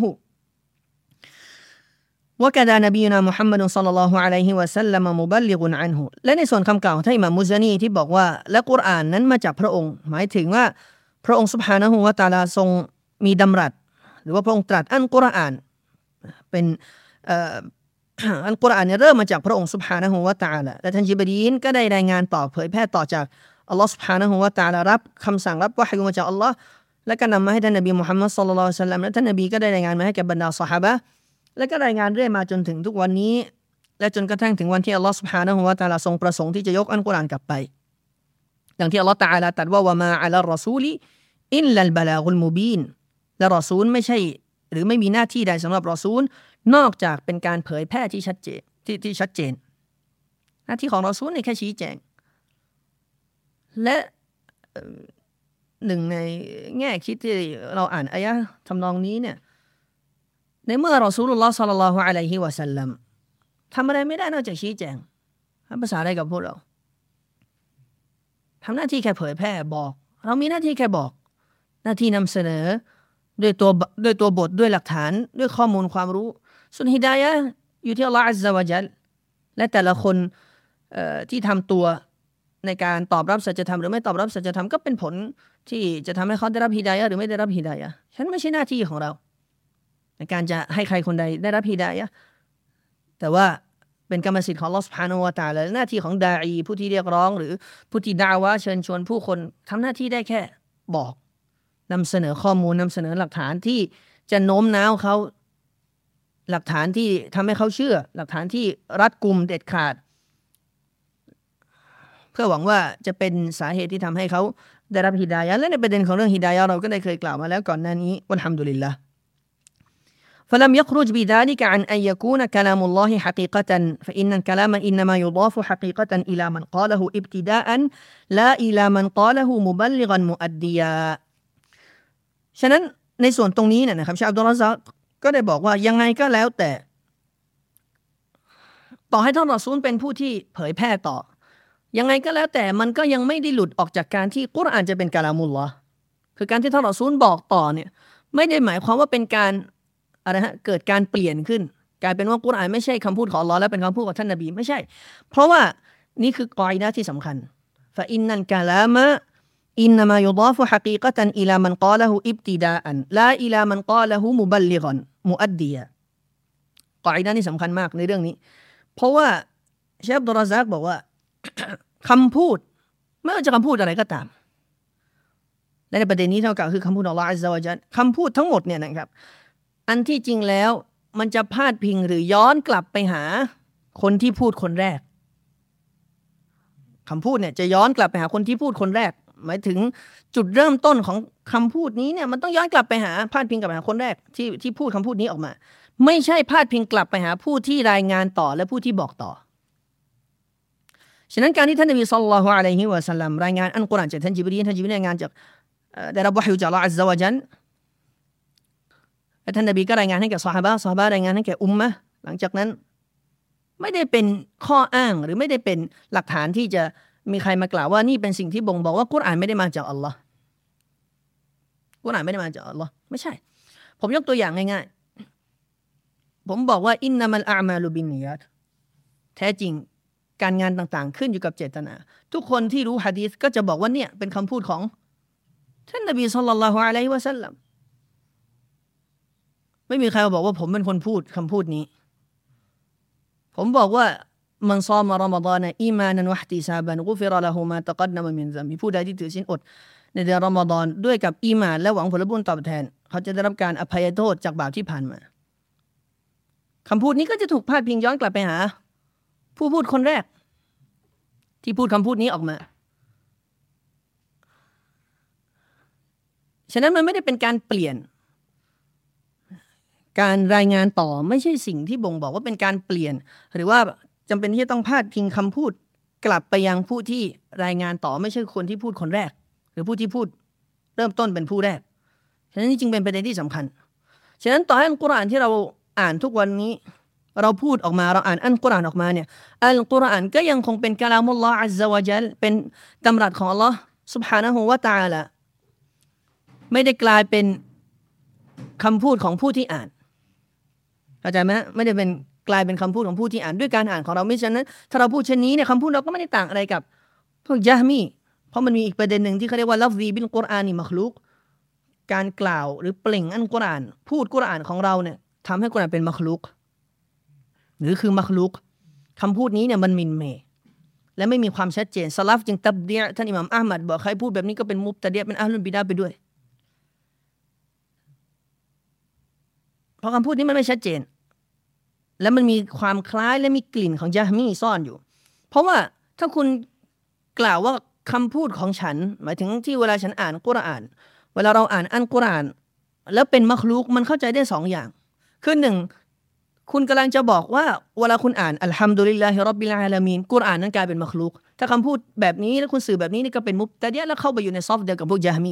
وكذا نبينا محمد صلى الله عليه وسلم مبلغ عنه และในส่วนคำกล่าวท่านอิหม่ามมุซานีที่บอกว่าและกุรอานนั้นมาจากพระองค์หมายถึงว่าพระองค์ سبحانه และ تعالى ทรงมีดำรัสหรือว่าพระองค์ตรัสอัลกุรอานเป็นเอ่ออัลกุรอานเนี่ยเริ่มมาจากพระองค์ سبحانه และ تعالى และท่านญิบรีลก็ได้รายงานต่อเผยแพร่ต่อจากอัลลอฮ์ سبحانه และ تعالى รับคำสั่งรับวะฮีมาจากอัลลอฮ์และก็นำมาให้ท่านนบีมุฮัมมัดศ็อลลัลลอฮุอะลัยฮิวะซัลลัมและท่านนบีก็ได้รายงานมาให้กับบรรดาซอฮาบะห์และก็รายงานเรื่อยมาจนถึงทุกวันนี้และจนกระทั่งถึงวันที่อัลลอฮ์ سبحانه และ تعالى ทรงประสงค์ที่จะยกอัลกุรอานกลับไปอย่างที่อัลลอฮ์ تعالى ตรัสว่าวะมาอะลัรรอซูลิอิลลัลบะลากุลมุบีนและรอซูลไม่ใช่หรือไม่มีหน้าที่ใดสำหรับรอซูลนอกจากเป็นการเผยแพร่ที่ชัดเจนที่ที่ชัดเจนหน้าที่ของรอซูลนี่แค่ชี้แจงและหนึ่งในแง่คิดที่เราอ่านอายะห์ทำนองนี้เนี่ยในเมื่อรอซูลุลลอฮ์ศ็อลลัลลอฮุอะลัยฮิวะซัลลัมทำอะไรไม่ได้นอกจากชี้แจงภาษาอะไรกับพวกเราทำหน้าที่แค่เผยแพร่บอกเรามีหน้าที่แค่บอกหน้าที่นำเสนอด้วยตัวด้วยตัวบทด้วยหลักฐานด้วยข้อมูลความรู้ส่วนฮิดายะห์อยู่ที่อัลลอฮ์อัซซะวะญัลและแต่ละคนที่ทำตัวในการตอบรับสัจธรรมหรือไม่ตอบรับสัจธรรมก็เป็นผลที่จะทำให้เขาได้รับฮิดายะห์หรือไม่ได้รับฮิดายะห์ฉันไม่ใช่หน้าที่ของเราในการจะให้ใครคนใดได้รับฮิดายะห์แต่ว่าเป็นกรรมสิทธิ์ของอัลเลาะห์ซุบฮานะฮูวะตะอาลาหน้าที่ของดาอีผู้ที่เรียกร้องหรือผู้ที่ดะอ์วะห์เชิญชวนผู้คนทำหน้าที่ได้แค่บอกนำเสนอข้อมูลนำเสนอหลักฐานที่จะโน้มน้าวเขาหลักฐานที่ทำให้เขาเชื่อหลักฐานที่รัดกุมเด็ดขาดเพื่อหวังว่าจะเป็นสาเหตุที่ทำให้เขาได้รับฮิดายะห์และในประเด็นของเรื่องฮิดายะห์เราก็ได้เคยกล่าวมาแล้วก่อนหน้านี้วัลฮัมดุลิลลาห์ فلم يخرج بذلك عن أن يكون كلام الله حقيقة فإن الكلام إنما يضاف حقيقة إلى من قاله ابتداء لا إلى من قاله مبلغا مؤديا ฉะนั้นในส่วนตรงนี้เนี่ยนะครับชาอับดุลรอซากก็ได้บอกว่ายังไงก็แล้วแต่ต่อให้ท่านรอซูลเป็นผู้ที่เผยแพร่ต่อยังไงก็แล้วแต่มันก็ยังไม่ได้หลุดออกจากการที่กุรอานจะเป็นกะลามุลลอฮ์คือการที่ท่านรอซูลบอกต่อเนี่ยไม่ได้หมายความว่าเป็นการอะไรฮะเกิดการเปลี่ยนขึ้นกลายเป็นว่ากุรอานไม่ใช่คำพูดของอัลเลาะห์และเป็นคำพูดของท่านนบีไม่ใช่เพราะว่านี่คือกออิดะห์ที่สำคัญฟะอินนัลกะลามะอินนามะยุฎอฟฮะกีกะตันอิลามันกาละฮูอิบติดาอันลาอิลามันกาละฮูมุบัลลิกันมุอัดดียะกออิดะห์นี้สำคัญมากในเรื่องนี้เพราะว่าเชฟอับดุลรอซากบอกว่า คำพูดไม่ว่าจะคำพูดอะไรก็ตามและในประเด็นนี้เท่ากับคือคำพูดของอัลเลาะห์อัซซะวะญัลคำพูดทั้งหมดเนี่ยนะครับอันที่จริงแล้วมันจะพาดพิงหรือย้อนกลับไปหาคนที่พูดคนแรกคำพูดเนี่ยจะย้อนกลับไปหาคนที่พูดคนแรกหมายถึงจุดเริ่มต้นของคำพูดนี้เนี่ยมันต้องย้อนกลับไปหาพาดพิงกลับไปหาคนแรกที่ที่พูดคำพูดนี้ออกมาไม่ใช่พาดพิงกลับไปหาผู้ที่รายงานต่อและผู้ที่บอกต่อฉะนั้นการที่ท่านนบีศ็อลลัลลอฮุอะลัยฮิวะซัลลัมรายงานอัลกุรอานจากท่านญิบรีลท่านญิบรีลรายงานจากได้รับวะฮีจากอัลเลาะห์อัซซะวะญัลและท่านนบีก็รายงานให้แก่ซอฮาบะห์ซอฮาบะห์รายงานให้แก่อุมมะห์หลังจากนั้นไม่ได้เป็นข้ออ้างหรือไม่ได้เป็นหลักฐานที่จะมีใครมากล่าวว่านี่เป็นสิ่งที่บ่งบอกว่ากุรอานไม่ได้มาจากอัลลอฮ์กุรอานไม่ได้มาจากอัลลอฮ์ไม่ใช่ผมยกตัวอย่างง่ายๆผมบอกว่าอินนามัลอามาลุบินนิยาตแท้จริงการงานต่างๆขึ้นอยู่กับเจตนาทุกคนที่รู้หะดีษก็จะบอกว่าเนี่ยเป็นคำพูดของท่านนบีศ็อลลัลลอฮุอะลัยฮิวะซัลลัมไม่มีใครมาบอกว่าผมเป็นคนพูดคำพูดนี้ผมบอกว่ามันซอมรอมฎอนอีมานันวะอิห์ติซาบันกุฟิรละฮูมาตะกัดนะมะมินซัมบิผู้ใดที่ถือศีลอดในเดือนรอมฎอนด้วยกับอีมานและหวังผลบุญตอบแทนเขาจะได้รับการอภัยโทษจากบาปที่ผ่านมาคำพูดนี้ก็จะถูกพาดพิงย้อนกลับไปหาผู้พูดคนแรกที่พูดคำพูดนี้ออกมาฉะนั้นมันไม่ได้เป็นการเปลี่ยนการรายงานต่อไม่ใช่สิ่งที่บ่งบอกว่าเป็นการเปลี่ยนหรือว่าจำเป็นที่จะต้องพาดพิงคำพูดกลับไปยังผู้ที่รายงานต่อไม่ใช่คนที่พูดคนแรกหรือผู้ที่พูดเริ่มต้นเป็นผู้แรกฉะนั้นนี่จึงเป็นประเด็นที่สำคัญฉะนั้นต่อให้อัลกุรอานที่เราอ่านทุกวันนี้เราพูดออกมาเราอ่านอัลกุรอานออกมาเนี่ยอัลกุรอานก็ยังคงเป็นกะลามุลลอฮ์อัซซะวะญัลเป็นตำรัสของอัลลอฮ์ซุบฮานะฮูวะตะอาลาไม่ได้กลายเป็นคำพูดของผู้ที่อ่านเข้าใจไหมไม่ได้เป็นกลายเป็นคำพูดของผู้ที่อ่านด้วยการอ่านของเราไม่ฉะนั้นถ้าเราพูดเช่นนี้เนี่ยคำพูดเราก็ไม่ได้ต่างอะไรกับพวกยะฮ์มีเพราะมันมีอีกประเด็นหนึ่งที่เขาเรียกว่าลัฟซีบิลกุรอานีมักลุกการกล่าวหรือเปล่งอัลกุรอานพูดกุรอานของเราเนี่ยทำให้กุรอานเป็นมักลุกหรือคือมักลุกคำพูดนี้เนี่ยมันมินเมและไม่มีความชัดเจนสลัฟจึงตับเดียท่านอิหม่ามอะห์มัดบอกใครพูดแบบนี้ก็เป็นมุบตะเดียเป็นอะห์ลุลบิดอะห์ไปด้วยเพราะคำพูดนี้มันไม่ชัดเจนและมันมีความคล้ายและมีกลิ่นของยะฮ์มีซ่อนอยู่เพราะว่าถ้าคุณกล่าวว่าคำพูดของฉันหมายถึงที่เวลาฉันอ่านกุรอานเวลาเราอ่านอัลกุรอานแล้วเป็นมักลุกมันเข้าใจได้สองอย่างคือหนึ่งคุณกำลังจะบอกว่าเวลาคุณอ่านอัลฮัมดุลิลลาฮิร็อบบิลอาลามีนกุรอานนั้นกลายเป็นมักลุกถ้าคำพูดแบบนี้แล้วคุณสื่อแบบนี้นี่ก็เป็นมุบตะเดียแล้วเข้าไปอยู่ในซอฟเดียวกับพวกยะฮ์มี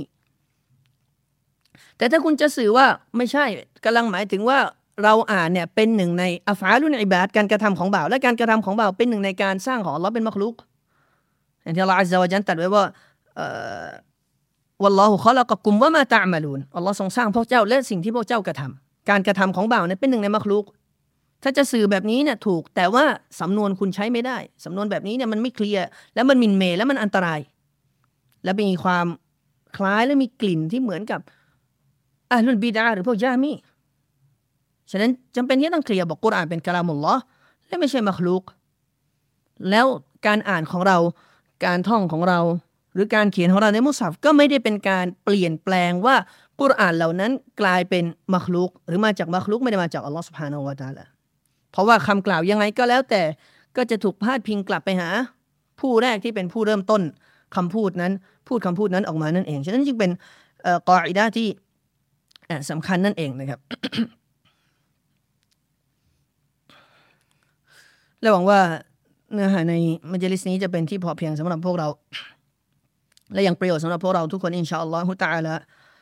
แต่ถ้าคุณจะสื่อว่าไม่ใช่กำลังหมายถึงว่าเราอ่านเนี่ยเป็นหนึ่งในอัฟอาลุนอิบาดการกระทำของบ่าวและการกระทำของบ่าวเป็นหนึ่งในการสร้างของอัลเลาะห์เป็นมักลุกอย่างที่อัลเลาะห์อัซซะวะญัลตรัสไว้ว่าเอ่อวัลลอฮุคอละกะกุมวะมาตะอ์มะลูนอัลเลาะห์ทรงสร้างพวกเจ้าและสิ่งที่พวกเจ้ากระทำการกระทำของบ่าวเนี่ยเป็นหนึ่งในมักลุกถ้าจะสื่อแบบนี้เนี่ยถูกแต่ว่าสำนวนคุณใช้ไม่ได้สำนวนแบบนี้เนี่ยมันไม่เคลียร์และมันมินเมและมันอันตรายและมีความคล้ายและมีกลิ่นที่เหมือนกับอะห์ลุลบิดอะห์หรือพวกยะฮ์มีฉะนั้นจำเป็นที่ต้องเคลียร์บอกกุรอานเป็นกะลามุลลอฮ์และไม่ใช่มักลุกแล้วการอ่านของเราการท่องของเราหรือการเขียนของเราในมุศฮัฟก็ไม่ได้เป็นการเปลี่ยนแปลงว่ากุรอานเหล่านั้นกลายเป็นมักลุกหรือมาจากมักลุกไม่ได้มาจากอัลลอฮ์ซุบฮานะฮูวะตะอาลาเพราะว่าคำกล่าวยังไงก็แล้วแต่ก็จะถูกพาดพิงกลับไปหาผู้แรกที่เป็นผู้เริ่มต้นคำพูดนั้นพูดคำพูดนั้นออกมานั่นเองฉะนั้นจึงเป็นเอ่อกออิดะห์ที่สำคัญนั่นเองนะครับ และหวังว่าเนื้อหาในมัจลิสนี้จะเป็นที่พอเพียงสำหรับพวกเราและยังประโยชน์สำหรับพวกเราทุกคนอินชาอัลลอฮุตะอาลา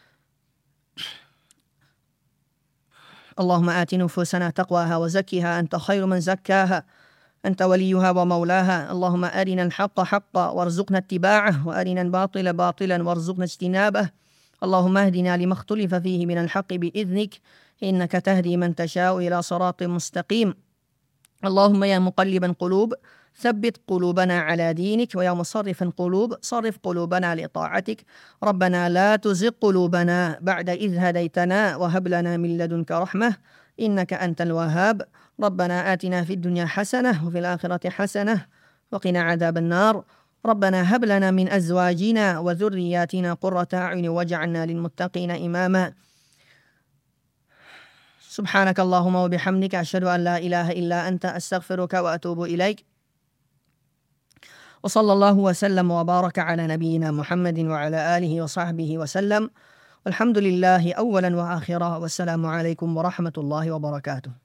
اللهم آت نفوسنا تقواها وزكها أنت خير من زكاها أنت وليها ومولاها اللهم أرنا الحق حقا وارزقنا اتباعه وأرنا الباطل باطلا وارزقنا اجتنابه اللهم اهدنا لما اختلف فيه من الحق بإذنك إنك تهدي من تشاء إلى صراط مستقيم اللهم يا مقلب القلوب ثبت قلوبنا على دينك ويا مصرف القلوب صرف قلوبنا لطاعتك ربنا لا تزغ قلوبنا بعد إذ هديتنا وهب لنا من لدنك رحمة إنك أنت الوهاب ربنا آتنا في الدنيا حسنة وفي الآخرة حسنة وقنا عذاب النار ربنا هب لنا من أزواجنا وذرياتنا قرة أعين واجعلنا للمتقين إماما سبحانك اللهم وبحمدك أشهد أن لا إله إلا أنت أستغفرك وأتوب إليك وصلى الله وسلم وبارك على نبينا محمد وعلى آله وصحبه وسلم والحمد لله أولا وآخرا والسلام عليكم ورحمة الله وبركاته